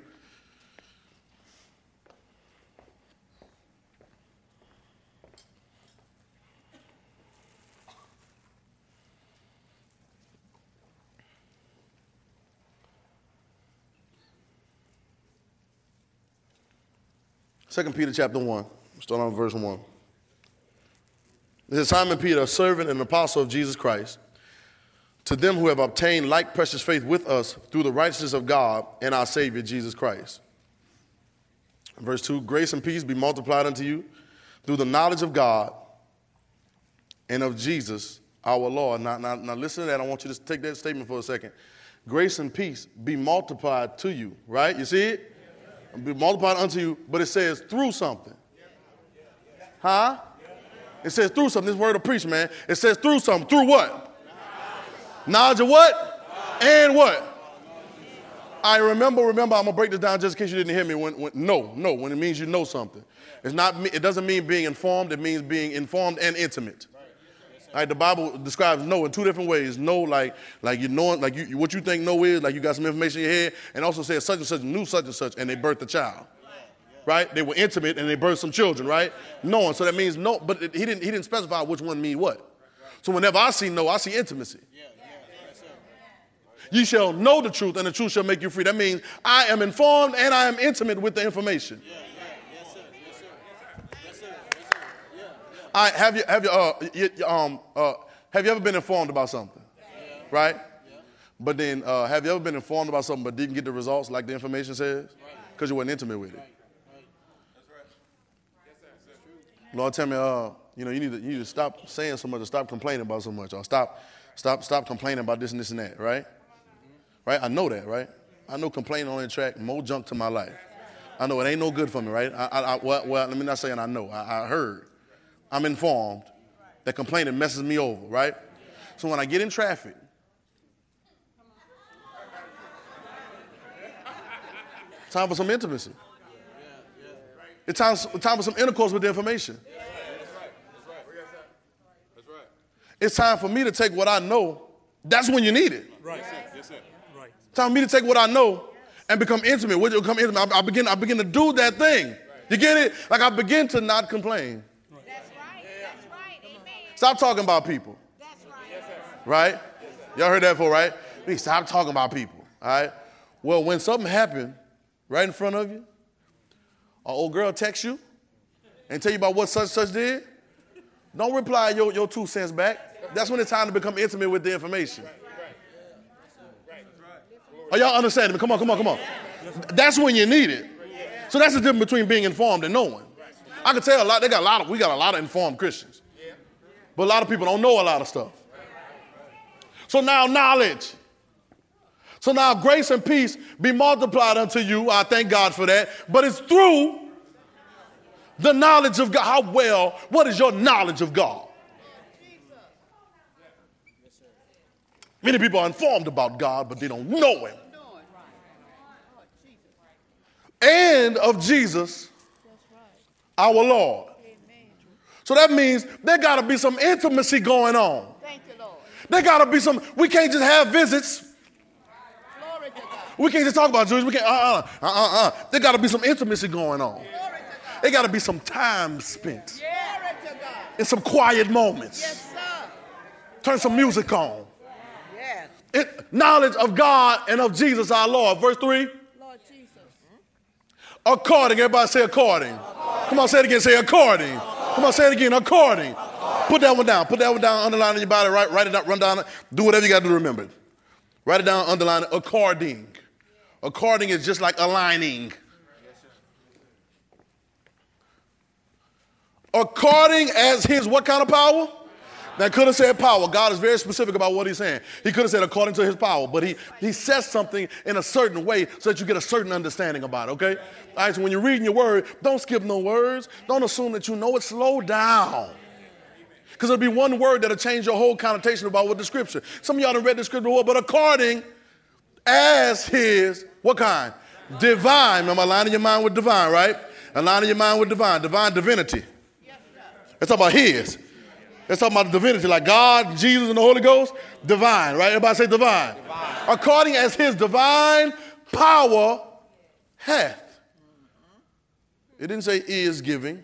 Second Peter chapter one. Start on verse one. This is Simon Peter, a servant and apostle of Jesus Christ, to them who have obtained like precious faith with us through the righteousness of God and our Savior Jesus Christ. Verse two, grace and peace be multiplied unto you through the knowledge of God and of Jesus our Lord. Now, now, now listen to that. I want you to take that statement for a second. Grace and peace be multiplied to you, right? You see it? Be multiplied unto you, but it says through something. Huh? It says through something. This word of preach, man. It says through something. Through what? Knowledge of what? And what? I remember, remember, I'm going to break this down just in case you didn't hear me. When, when, no, no, when it means you know something. It's not. It doesn't mean being informed. It means being informed and intimate. All right, the Bible describes know in two different ways. Know like like you know, like you, what you think know is, like you got some information in your head, and also says such and such knew such and such, and they birthed a child. Right? They were intimate and they birthed some children, right? Knowing. So that means no, but it, he didn't he didn't specify which one mean what. So whenever I see know, I see intimacy. You shall know the truth, and the truth shall make you free. That means I am informed and I am intimate with the information. I have you have you uh you, um uh have you ever been informed about something, yeah. Right? Yeah. But then uh, have you ever been informed about something but didn't get the results like the information says because you weren't intimate with it? Right. Right. That's right. Yes, sir. That's true. Lord, tell me, uh, you know, you need to you need to stop saying so much, or stop complaining about so much, or stop stop stop complaining about this and this and that, right? Mm-hmm. Right? I know that, right? I know complaining only attract more junk to my life. I know it ain't no good for me, right? I, I, I well, well, let me not say I know. I, I heard. I'm informed that complaining messes me over, right? So when I get in traffic, time for some intimacy. It's time, time for some intercourse with the information. It's time for me to take what I know. That's when you need it. Right. Yes, sir. Right. Time for me to take what I know and become intimate. When you become intimate, I, I begin. I begin to do that thing. You get it? Like I begin to not complain. That's right. That's right. Amen. Stop talking about people. That's right. Right? Y'all heard that before, right? Hey, stop talking about people. All right? Well, when something happened right in front of you, an old girl texts you and tell you about what such such did, don't reply your, your two cents back. That's when it's time to become intimate with the information. Are y'all understanding me? Come on, come on, come on. That's when you need it. So that's the difference between being informed and knowing. I can tell a lot, they got a lot of, we got a lot of informed Christians. But a lot of people don't know a lot of stuff. So now knowledge. So now grace and peace be multiplied unto you. I thank God for that. But it's through the knowledge of God. How well, what is your knowledge of God? Many people are informed about God, but they don't know him. And of Jesus, our Lord. So that means there got to be some intimacy going on. Thank you, Lord. There got to be some, we can't just have visits. Glory to God. We can't just talk about Jesus. We can't, uh-uh, uh-uh, uh. There got to be some intimacy going on. Glory to God. There got to be some time spent. Glory to God. And some quiet moments. Yes, sir. Turn some music on. Yes. It, knowledge of God and of Jesus our Lord. Verse three. Lord Jesus. According. Everybody say according. according. Come on, say it again. Say according. according. Come on, say it again. According. according. Put that one down. Put that one down. Underline it in your body. Write, write it down. Run down it. Do whatever you got to do to remember it. Write it down. Underline it. According. According is just like aligning. According as his what kind of power? Now, could have said power. God is very specific about what he's saying. He could have said according to his power, but he, he says something in a certain way so that you get a certain understanding about it, okay? All right, so when you're reading your word, don't skip no words. Don't assume that you know it. Slow down. Because it'll be one word that'll change your whole connotation about what the scripture. Some of y'all done read the scripture before, but according as his, what kind? Divine. Remember, aligning your mind with divine, right? Aligning your mind with divine. Divine divinity. It's talking about his. It's talking about the divinity, like God, Jesus, and the Holy Ghost. Divine, right? Everybody say divine. divine. According as his divine power hath. It didn't say is giving.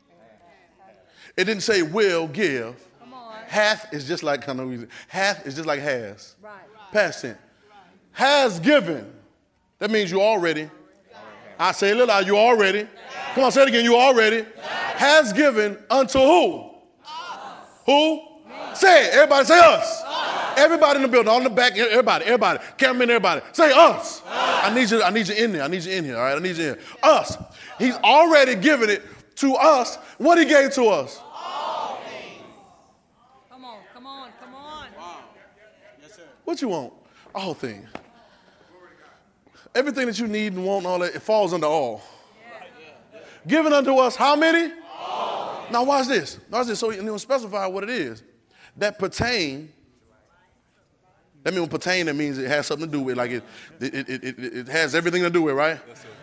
It didn't say will give. Hath is just like, kind of, hath is just like has. Right. Past tense. Has given. That means you already. I say it a little loud, you already. Come on, say it again, you already. Has given unto who? Who? Me. Say it. Everybody say us. us. Everybody in the building, on the back, everybody, everybody. Cameraman, everybody. Say us. us. I need you, I need you in there. I need you in here. All right, I need you in here. Us. He's already given it to us. What he gave to us? All things. Come on, come on, come on. Wow. Yes, sir. What you want? All things. Everything that you need and want and all that, it falls under all. Yeah. Given unto us how many? All. Now watch this. Watch this. So you know, specify what it is. That pertain. That means pertain. That means it has something to do with, like it. It it it, it has everything to do with, right? Yes, sir.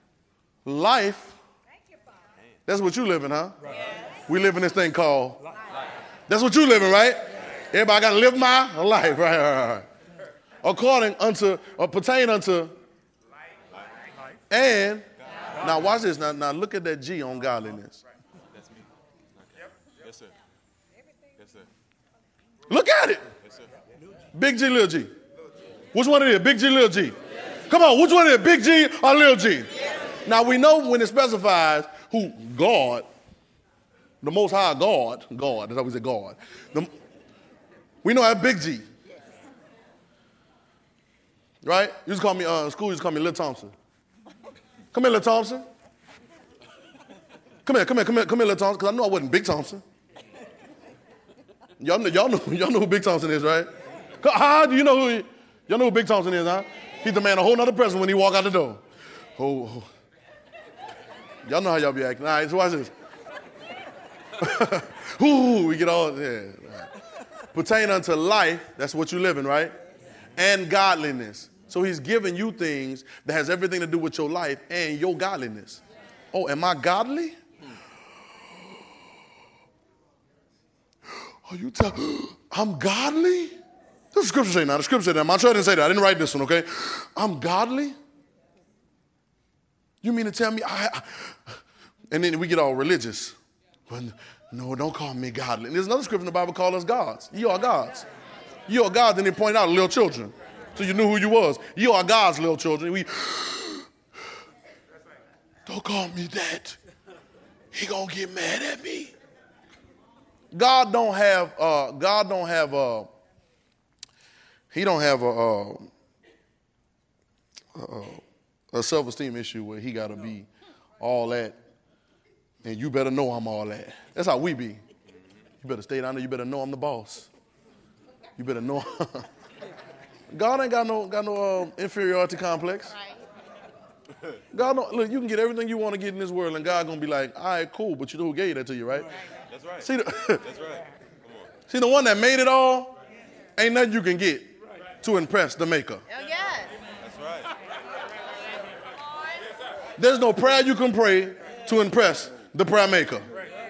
Life. That's what you living, huh? Right. Yes. We live in this thing called. Life. That's what you living, right? Yes. Everybody got to live my life, right? Right, right. According unto or pertain unto. Life. Life. And God. Now watch this. Now now look at that G on godliness. Yes, sir. Yes, sir. Look at it. Yes, sir. Big G, little G. Which one it is? Big G, little G. Come on, which one it is? Big G or little G? Now we know when it specifies who God, the Most High God, God, that's how we say God. The, we know that Big G. Right? You used to call me, uh, school used to call me Lil Thompson. Come here, Lil Thompson. Come here, come here, come here, come here, Lil Thompson, because I knew I wasn't Big Thompson. Y'all know, y'all know, y'all know who Big Thompson is, right? How do you know who? He, y'all know who Big Thompson is, huh? He's the man a whole nother present when he walk out the door. Oh, oh. Y'all know how y'all be acting. All right, so watch this. Ooh, we get all, yeah. Pertain unto life, that's what you living, right? And godliness. So he's giving you things that has everything to do with your life and your godliness. Oh, am I godly? Oh, you tell, I'm godly? That's what the scripture say now. The scripture say that. My church didn't say that. I didn't write this one, okay? I'm godly? You mean to tell me I, I And then we get all religious. But no, don't call me godly. And there's another scripture in the Bible called us gods. You are gods. You are gods. And they pointed out little children. So you knew who you was. You are God's little children. We, don't call me that. He gonna get mad at me. God don't have, uh, God don't have, uh, he don't have a, uh, uh, a self-esteem issue where he got to be all that, and you better know I'm all that. That's how we be. You better stay down there. You better know I'm the boss. You better know. God ain't got no got no uh, inferiority complex. God don't, look, you can get everything you want to get in this world, and God gonna be like, all right, cool, but you know who gave that to you, right? That's right. See the, That's right. Come on. See the one that made it all? Ain't nothing you can get to impress the maker. Oh, yes. That's right. There's no prayer you can pray to impress the prayer maker.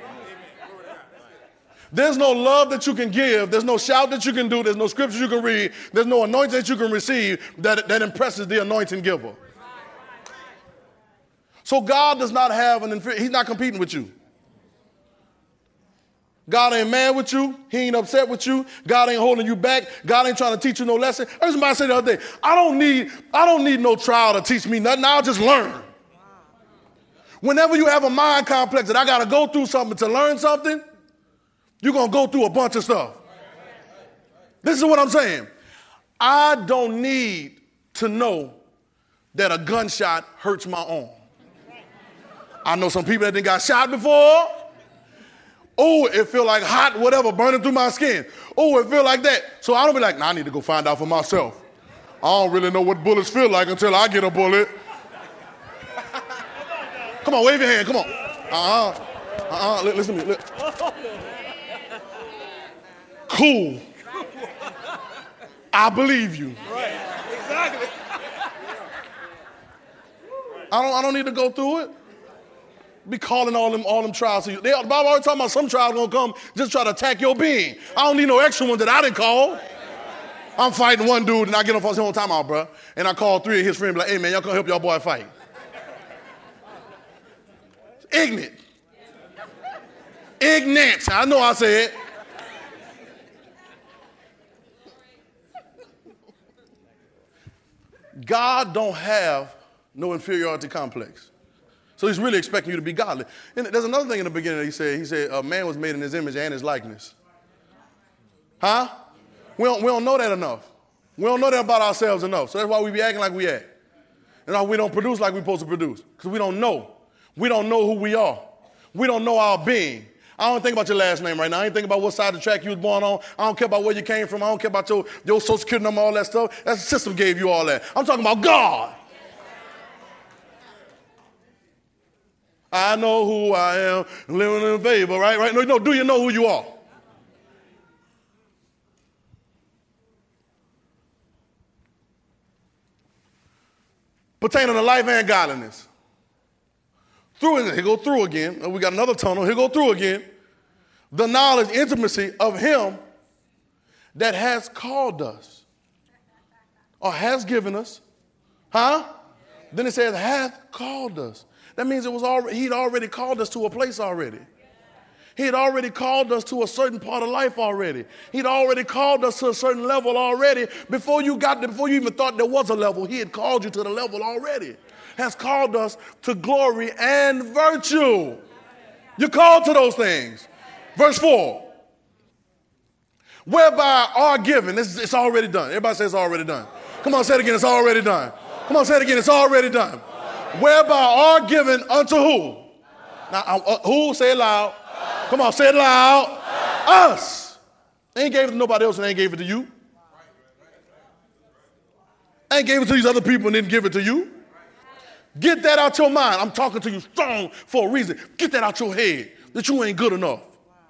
There's no love that you can give. There's no shout that you can do. There's no scriptures you can read. There's no anointing that you can receive that, that impresses the anointing giver. So God does not have an inferior, he's not competing with you. God ain't mad with you. He ain't upset with you. God ain't holding you back. God ain't trying to teach you no lesson. I heard somebody say the other day, I don't need, I don't need no trial to teach me nothing. I'll just learn. Whenever you have a mind complex that I got to go through something to learn something, you're going to go through a bunch of stuff. This is what I'm saying. I don't need to know that a gunshot hurts my arm. I know some people that done got shot before. Oh, it feel like hot, whatever, burning through my skin. Oh, it feel like that. So I don't be like, nah, I need to go find out for myself. I don't really know what bullets feel like until I get a bullet. Come on, wave your hand, come on. Uh-uh, uh-uh, listen to me. Look. Cool. I believe you. Right. Exactly. I don't, I don't need to go through it. Be calling all them all them trials. They, the Bible already talking about some trials gonna come just try to attack your being. I don't need no extra ones that I didn't call. I'm fighting one dude and I get him for his whole time out, bro. And I call three of his friends like, hey man, y'all come help y'all boy fight. Ignorant. Ignorant. I know I said. God don't have no inferiority complex. So he's really expecting you to be godly. And there's another thing in the beginning that he said. He said, a man was made in his image and his likeness. Huh? We don't, we don't know that enough. We don't know that about ourselves enough. So that's why we be acting like we act. And why we don't produce like we're supposed to produce. Because we don't know. We don't know who we are. We don't know our being. I don't think about your last name right now. I ain't think about what side of the track you was born on. I don't care about where you came from. I don't care about your, your social security number, all that stuff. That system gave you all that. I'm talking about God. I know who I am, living in favor, right? Right? No, no, do you know who you are? Pertaining to life and godliness. Through it, here go through again. And we got another tunnel. Here go through again. The knowledge, intimacy of him that has called us or has given us. Huh? Then it says hath called us. That means it was already, he'd already called us to a place already. He had already called us to a certain part of life already. He'd already called us to a certain level already. Before you got there, before you even thought there was a level, he had called you to the level already. Has called us to glory and virtue. You're called to those things. Verse four. Whereby are given, it's, it's already done. Everybody say it's already done. Come on, say it again, it's already done. Come on, say it again, it's already done. Whereby are given unto who? Now, uh, who? Say it loud. Come on, say it loud. Us. They ain't gave it to nobody else and they ain't gave it to you. They ain't gave it to these other people and didn't give it to you. Get that out your mind. I'm talking to you strong for a reason. Get that out your head that you ain't good enough.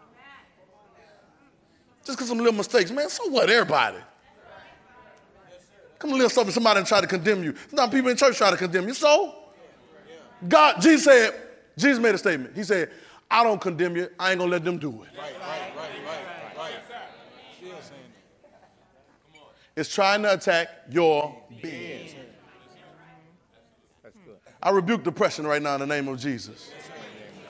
Just because some little mistakes, man, so what, everybody? Come a little something, somebody try to condemn you. Sometimes people in church try to condemn you, so? God, Jesus said, Jesus made a statement. He said, I don't condemn you. I ain't going to let them do it. Right, right, right, right, right. Still saying that. It's trying to attack your being. I rebuke depression right now in the name of Jesus.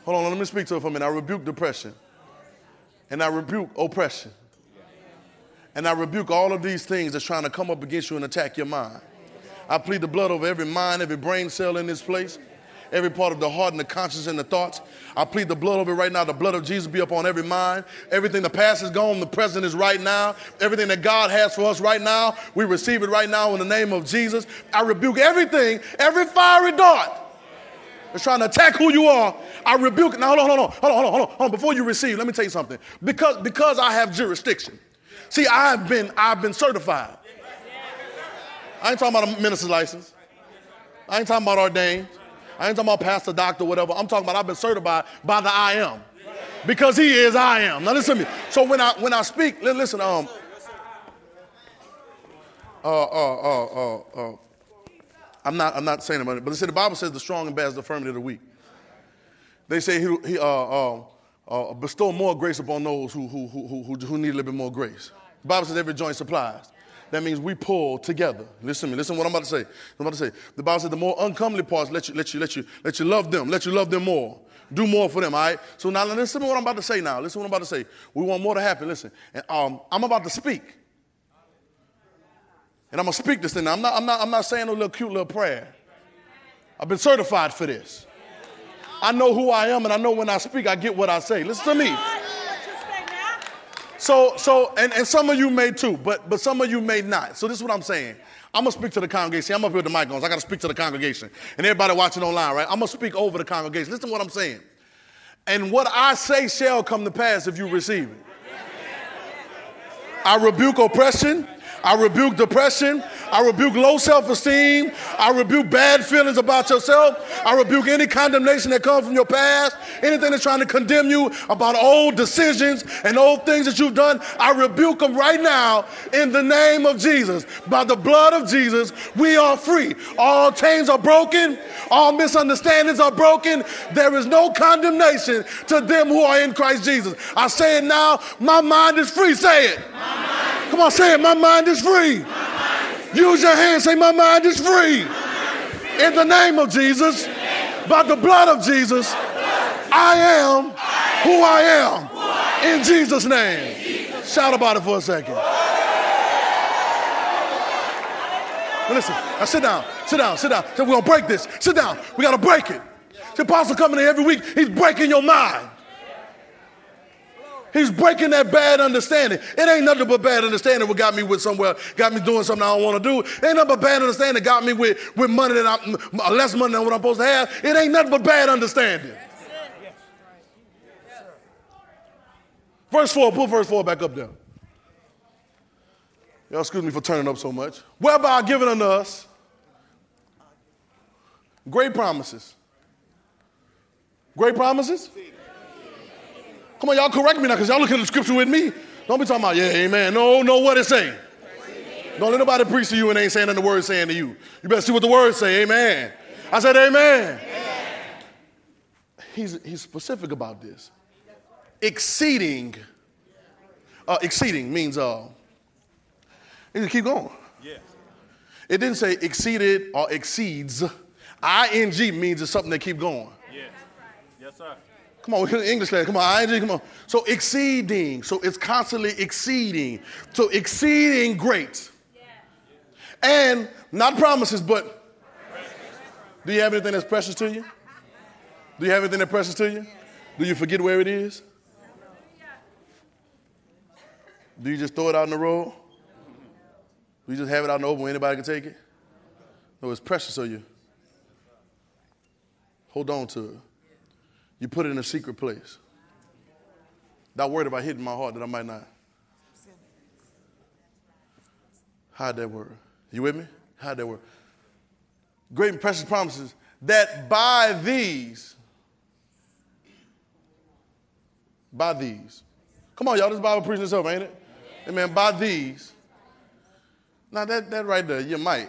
Hold on, let me speak to it for a minute. I rebuke depression. And I rebuke oppression. And I rebuke all of these things that's trying to come up against you and attack your mind. I plead the blood over every mind, every brain cell in this place, every part of the heart and the conscience and the thoughts. I plead the blood over it right now. The blood of Jesus be upon every mind. Everything the past is gone, the present is right now. Everything that God has for us right now, we receive it right now in the name of Jesus. I rebuke everything, every fiery dart that's trying to attack who you are. I rebuke it. Now, hold on, hold on, hold on, hold on, hold on, hold on. Before you receive, let me tell you something. Because, because I have jurisdiction. See, I've been, I've been certified. I ain't talking about a minister's license. I ain't talking about ordained. I ain't talking about pastor, doctor, whatever. I'm talking about I've been certified by the I am. Because he is I am. Now listen to me. So when I when I speak, listen, um, uh, uh, uh, uh, uh, I'm not I'm not saying about it, but they say the Bible says the strong and bears the infirmity of the weak. They say he, he uh, uh, uh, bestow more grace upon those who who who who who need a little bit more grace. The Bible says every joint supplies. That means we pull together. Listen to me. Listen to what I'm about to say. I'm about to say. The Bible says the more uncomely parts, let you, let you, let you, let you love them. Let you love them more. Do more for them, all right? So now listen to what I'm about to say now. Listen to what I'm about to say. We want more to happen. Listen. And, um, I'm about to speak. And I'm going to speak this thing. Now, I'm not, I'm not, I'm not saying a little cute little prayer. I've been certified for this. I know who I am, and I know when I speak, I get what I say. Listen to me. So, so, and, and some of you may too, but but some of you may not. So this is what I'm saying. I'm going to speak to the congregation. I'm up here with the mic on, so I got to speak to the congregation. And everybody watching online, right? I'm going to speak over the congregation. Listen to what I'm saying. And what I say shall come to pass if you receive it. I rebuke oppression. I rebuke depression. I rebuke low self-esteem. I rebuke bad feelings about yourself. I rebuke any condemnation that comes from your past. Anything that's trying to condemn you about old decisions and old things that you've done. I rebuke them right now in the name of Jesus. By the blood of Jesus, we are free. All chains are broken. All misunderstandings are broken. There is no condemnation to them who are in Christ Jesus. I say it now. My mind is free. Say it. Come on, say it. My mind is free. Mind is free. Use your hands. Say, my mind is free. Mind is free. In the name of Jesus, by the blood of Jesus, I am who I am. In Jesus' name. Shout about it for a second. Now listen, now sit down, sit down, sit down. So we're going to break this. Sit down. We got to break it. The apostle coming in every week, he's breaking your mind. He's breaking that bad understanding. It ain't nothing but bad understanding what got me with somewhere, got me doing something I don't want to do. It ain't nothing but bad understanding that got me with, with money that I'm, less money than what I'm supposed to have. It ain't nothing but bad understanding. Verse four, put verse four back up there. Y'all excuse me for turning up so much. Whereby given unto us great promises. Great promises? Come on, y'all correct me now, because y'all looking at the scripture with me. Don't be talking about, yeah, amen. No, no, what it say. Don't let nobody preach to you and ain't saying nothing the word saying to you. You better see what the word say, amen. I said amen. Amen. He's, he's specific about this. Exceeding. Uh, exceeding means, uh, you keep going. Yeah. It didn't say exceeded or exceeds. I N G means it's something that keep going. Yes. Yes, sir. Come on, English class. Come on, I N G, come on. So exceeding. So it's constantly exceeding. So exceeding great. Yeah. And not promises, but do you have anything that's precious to you? Do you have anything that's precious to you? Do you forget where it is? Do you just throw it out in the road? Do you just have it out in the open where anybody can take it? No, it's precious to you. Hold on to it. You put it in a secret place. Not worried about hitting my heart that I might not. Hide that word. You with me? Hide that word. Great and precious promises that by these, by these. Come on, y'all, this Bible preaching itself, ain't it? Amen. By these. Now that, that right there, you might.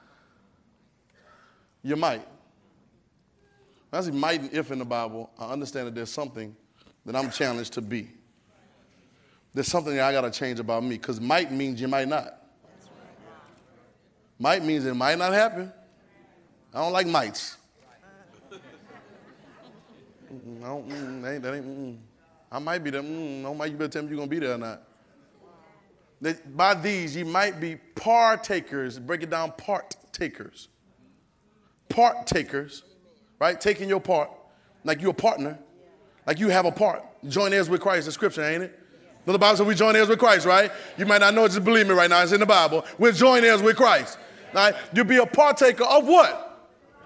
You might. When I see might and if in the Bible, I understand that there's something that I'm challenged to be. There's something that I got to change about me, because might means you might not. Might means it might not happen. I don't like mights. I I don't, mm, that ain't, that ain't, mm. I might be there. Mm, no, Mike, you better tell me you're going to be there or not. They, by these, ye might be partakers. Break it down, part-takers. Part-takers, right? Taking your part, like you're a partner, like you have a part. Join heirs with Christ, the scripture, ain't it? No, the Bible says we join heirs with Christ, right? You might not know it, just believe me right now. It's in the Bible. We're joint heirs with Christ. Right? You'll be a partaker of what?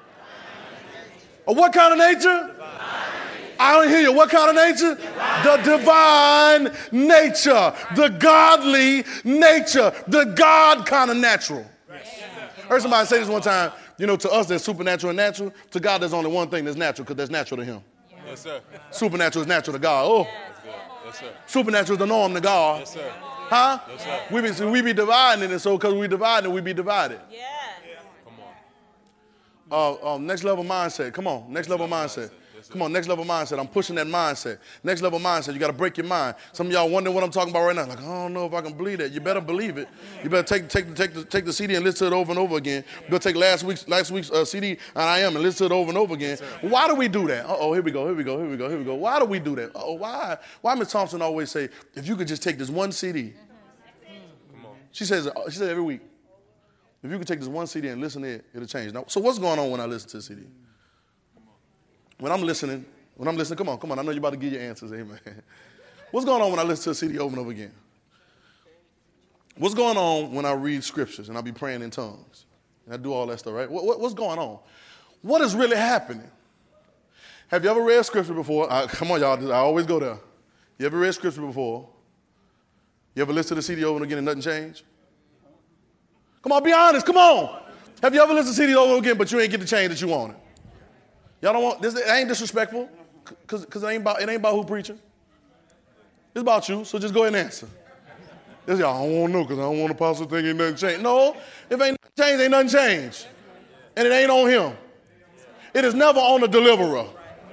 Of what kind of nature? I don't hear you. What kind of nature? The divine nature. The godly nature. The God kind of natural. I heard somebody say this one time. You know, to us, there's supernatural and natural. To God, there's only one thing that's natural because that's natural to him. Yes, sir. Supernatural is natural to God. Oh. Yes, sir. Supernatural is the norm to God. Yes, sir. Huh? Yes, sir. We be, we be dividing it, so because we dividing it, we be divided. Yeah. Come on. Uh, um, next level mindset. Come on. Next level mindset. Come on, next level mindset. I'm pushing that mindset. Next level mindset. You got to break your mind. Some of y'all wondering what I'm talking about right now. Like, I don't know if I can believe that. You better believe it. You better take take take the take the C D and listen to it over and over again. You better take last week's last week's uh, C D and I am and listen to it over and over again. Why do we do that? Uh oh, here we go. Here we go. Here we go. Here we go. Why do we do that? Uh oh, why? Why Miz Thompson always say, if you could just take this one C D. Come on. She says she says every week. If you could take this one C D and listen to it, it'll change. Now, so what's going on when I listen to the C D? When I'm listening. When I'm listening, come on, come on. I know you're about to give your answers, amen. What's going on when I listen to a C D over and over again? What's going on when I read scriptures and I be praying in tongues? And I do all that stuff, right? What, what, what's going on? What is really happening? Have you ever read scripture before? I, come on, y'all. I always go there. You ever read scripture before? You ever listened to the C D over and again and nothing changed? Come on, be honest. Come on. Have you ever listened to the C D over and again, but you ain't get the change that you wanted? Y'all don't want this. It ain't disrespectful. Because it ain't about it ain't about who preaching. It's about you, so just go ahead and answer. This y'all, I don't want to know because I don't want the apostle think ain't nothing changed. No, if ain't nothing changed, ain't nothing changed. And it ain't on him. It is never on the deliverer.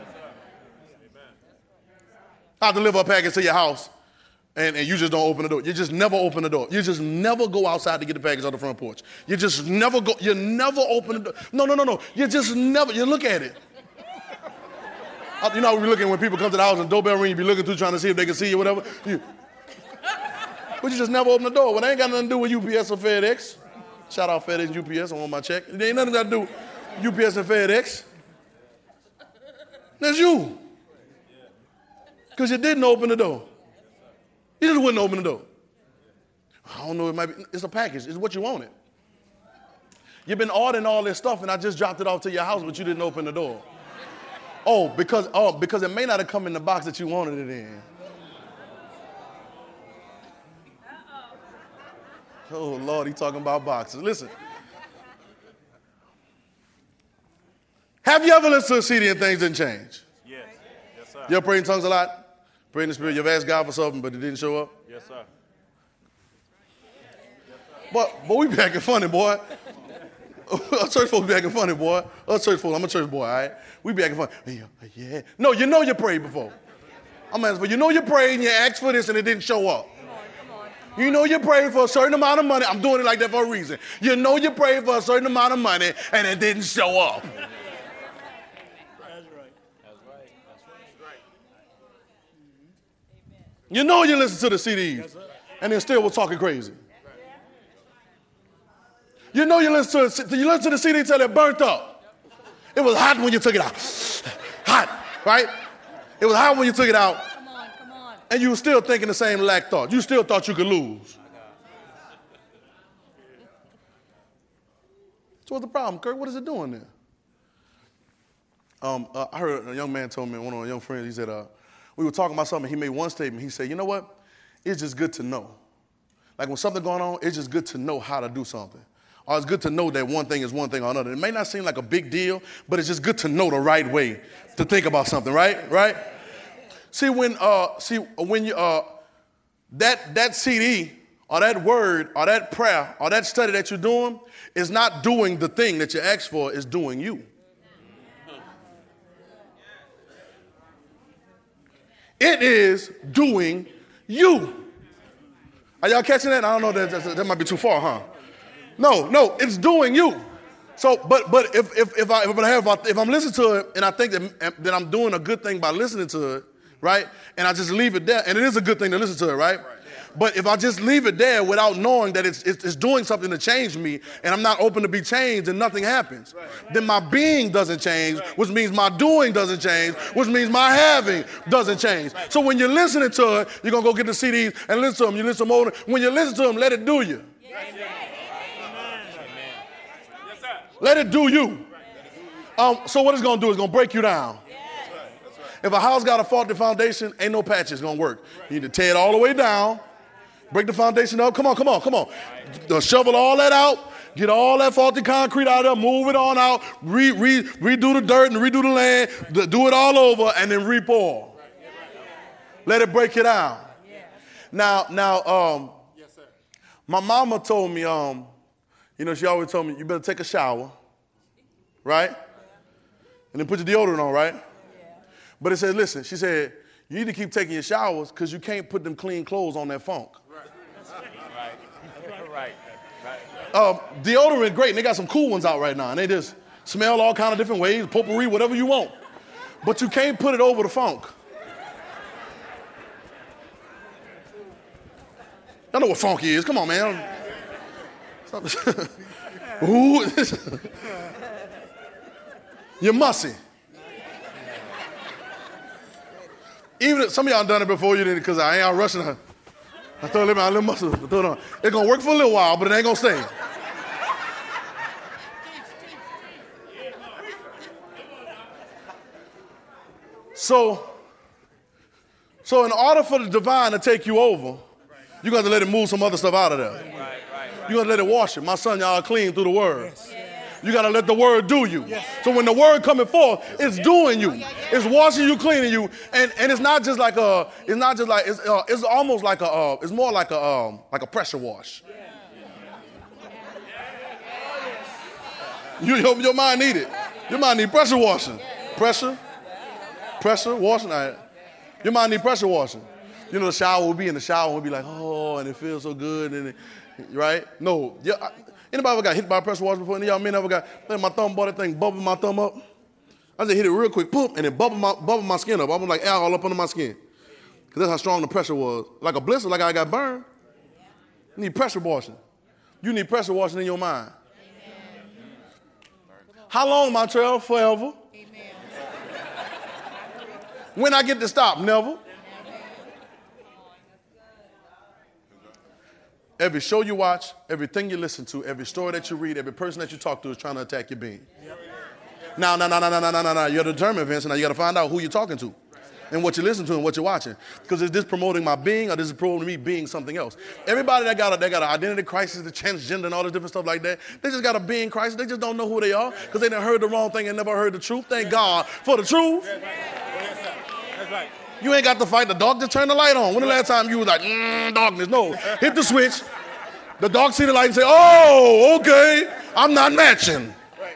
I deliver a package to your house, and, and you just don't open the door. You just never open the door. You just never go outside to get the package on the front porch. You just never go, you never open the door. No, no, no, no. You just never, you look at it. You know, we be looking when people come to the house and doorbell ring, you be looking through trying to see if they can see you or whatever. You, but you just never open the door. Well, it ain't got nothing to do with U P S or FedEx. Shout out FedEx and U P S. I want my check. It ain't nothing got to do with U P S and FedEx. That's you. Because you didn't open the door. You just wouldn't open the door. I don't know, it might be, it's a package. It's what you wanted. You've been ordering all this stuff and I just dropped it off to your house, but you didn't open the door. Oh, because oh, because it may not have come in the box that you wanted it in. Oh, Lord, he's talking about boxes. Listen. Have you ever listened to a C D and things didn't change? Yes. Yes, sir. You ever pray in tongues a lot? Pray in the Spirit. You've asked God for something, but it didn't show up? Yes, sir. But, but we be acting funny, boy. Us church folks be acting funny, boy. Us church folks, I'm a church boy, all right? We be acting funny. Yeah, yeah. No, you know you prayed before. I'm asking for you know you prayed and you asked for this and it didn't show up. Come on, come on, come on. You know you prayed for a certain amount of money. I'm doing it like that for a reason. You know you prayed for a certain amount of money and it didn't show up. That's right. That's right. That's right. You know you listen to the C Ds and then still was talking crazy. You know you listen to you listen to the C D until it burnt up. It was hot when you took it out. Hot, right? It was hot when you took it out. Come on, come on. And you were still thinking the same lack thought. You still thought you could lose. So what's the problem, Kirk? What is it doing there? Um, uh, I heard a young man told me, one of my young friends, he said, uh, we were talking about something. He made one statement. He said, you know what? It's just good to know. Like when something's going on, it's just good to know how to do something. Or it's good to know that one thing is one thing or another. It may not seem like a big deal, but it's just good to know the right way to think about something, right? Right? See, when uh, see when you uh, that that C D or that word or that prayer or that study that you're doing is not doing the thing that you asked for, it's doing you. It is doing you. Are y'all catching that? I don't know, that, that, that might be too far, huh? No, no, it's doing you. So, but but if if if I if, I have, if I'm listening to it and I think that that I'm doing a good thing by listening to it, right? And I just leave it there, and it is a good thing to listen to it, right? But if I just leave it there without knowing that it's, it's, it's doing something to change me and I'm not open to be changed and nothing happens, then my being doesn't change, which means my doing doesn't change, which means my having doesn't change. So when you're listening to it, you're going to go get the C Ds and listen to them. You listen to them over. When you listen to them, let it do you. Let it do you. Um, so what it's going to do is going to break you down. If a house got a faulty foundation, ain't no patches going to work. You need to tear it all the way down. Break the foundation up. Come on, come on, come on. Shovel all that out. Get all that faulty concrete out of there. Move it on out. Re, re, redo the dirt and redo the land. Do it all over and then re-pour. Let it break it down. Now, now, um, my mama told me, um, you know, she always told me, you better take a shower, right? And then put your deodorant on, right? But it said, listen, she said, you need to keep taking your showers because you can't put them clean clothes on that funk. Right. Right. Um, deodorant, great, and they got some cool ones out right now, and they just smell all kind of different ways, potpourri, whatever you want. But you can't put it over the funk. Y'all know what funk is. Come on, man. Ooh, you're mussy. Even if some of y'all done it before you did it because I ain't out rushing her. I throw it in my little muscle. I throw it on. It's going to work for a little while, but it ain't going to stay. So, so in order for the divine to take you over, you're going to let it move some other stuff out of there. Right, right, right. You're going to let it wash it. My son, y'all are clean through the word. You got to let the word do you. So when the word coming forth, it's doing you. It's washing you, cleaning you. And and it's not just like a, it's not just like, it's uh, it's almost like a, uh, it's more like a, um, like a pressure wash. You, your, your mind need it. Your mind need pressure washing. Pressure, pressure washing. All right. Your mind need pressure washing. You know, the shower will be in the shower will be like, oh, and it feels so good. And it, right? No. Yeah, I, anybody ever got hit by a pressure washer before? Any of y'all men ever got, man, my thumb, boy, that thing bubbled my thumb up. I just hit it real quick, boom, and it bubbled my, bubbled my skin up. I was like air all up under my skin. Because that's how strong the pressure was. Like a blister, like I got burned. You need pressure washing. You need pressure washing in your mind. How long, Montreal? Forever. When I get to stop? Never. Every show you watch, everything you listen to, every story that you read, every person that you talk to is trying to attack your being. Now, now, now, now, now, now, now, now, you're determined, Vince, and now you got to find out who you're talking to and what you listen to and what you're watching. Because is this promoting my being or this is promoting me being something else? Everybody that got a, they got an identity crisis, the transgender and all this different stuff like that, they just got a being crisis. They just don't know who they are because they done heard the wrong thing and never heard the truth. Thank God for the truth. That's right. You ain't got to fight the dark, just turn the light on. When the last time you was like, mm, darkness? No, hit the switch. The dog see the light and say, oh, okay, I'm not matching.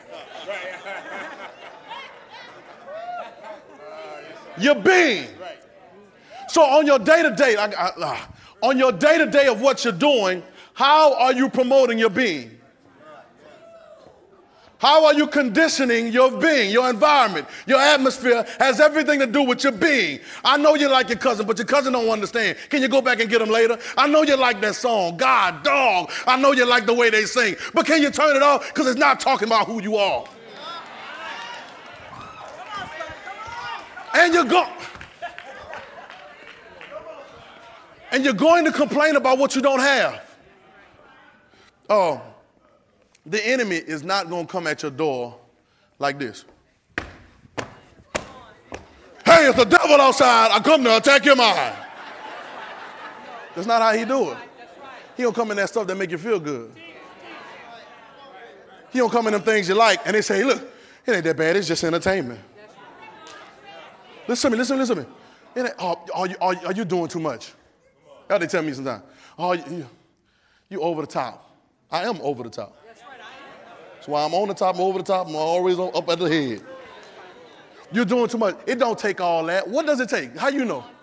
Your being. So on your day-to-day, I, I, uh, on your day-to-day of what you're doing, how are you promoting your being? How are you conditioning your being? Your environment, your atmosphere has everything to do with your being. I know you like your cousin, but your cousin don't understand. Can you go back and get them later? I know you like that song, God, dog. I know you like the way they sing, but can you turn it off? Because it's not talking about who you are. And you're go- and you're going to complain about what you don't have. Oh. The enemy is not going to come at your door like this. Hey, it's the devil outside. I come to attack your mind. That's not how he do it. He don't come in that stuff that make you feel good. He don't come in them things you like, and they say, hey, look, it ain't that bad. It's just entertainment. Listen to me, listen, listen to me. It ain't, oh, are, you, are, are you doing too much? How they tell me sometimes. Oh, you, you, you over the top. I am over the top. That's why I'm on the top, I'm over the top, I'm always on, up at the head. You're doing too much. It don't take all that. What does it take? How you know?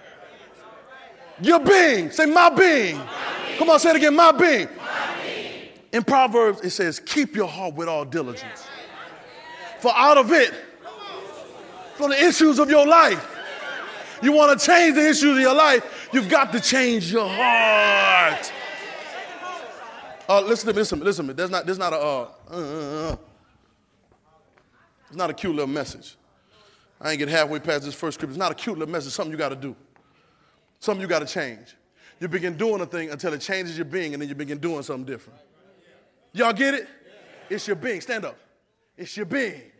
Your being. Say my being. My being. Come on, say it again. My being. My being. In Proverbs, it says, keep your heart with all diligence. For out of it, for the issues of your life. You want to change the issues of your life, you've got to change your heart. Uh, listen to me, listen to me, listen to me. There's not, there's not a, uh, uh, uh, uh. It's not a cute little message. I ain't get halfway past this first scripture. It's not a cute little message. Something you got to do. Something you got to change. You begin doing a thing until it changes your being, and then you begin doing something different. Y'all get it? It's your being. Stand up. It's your being.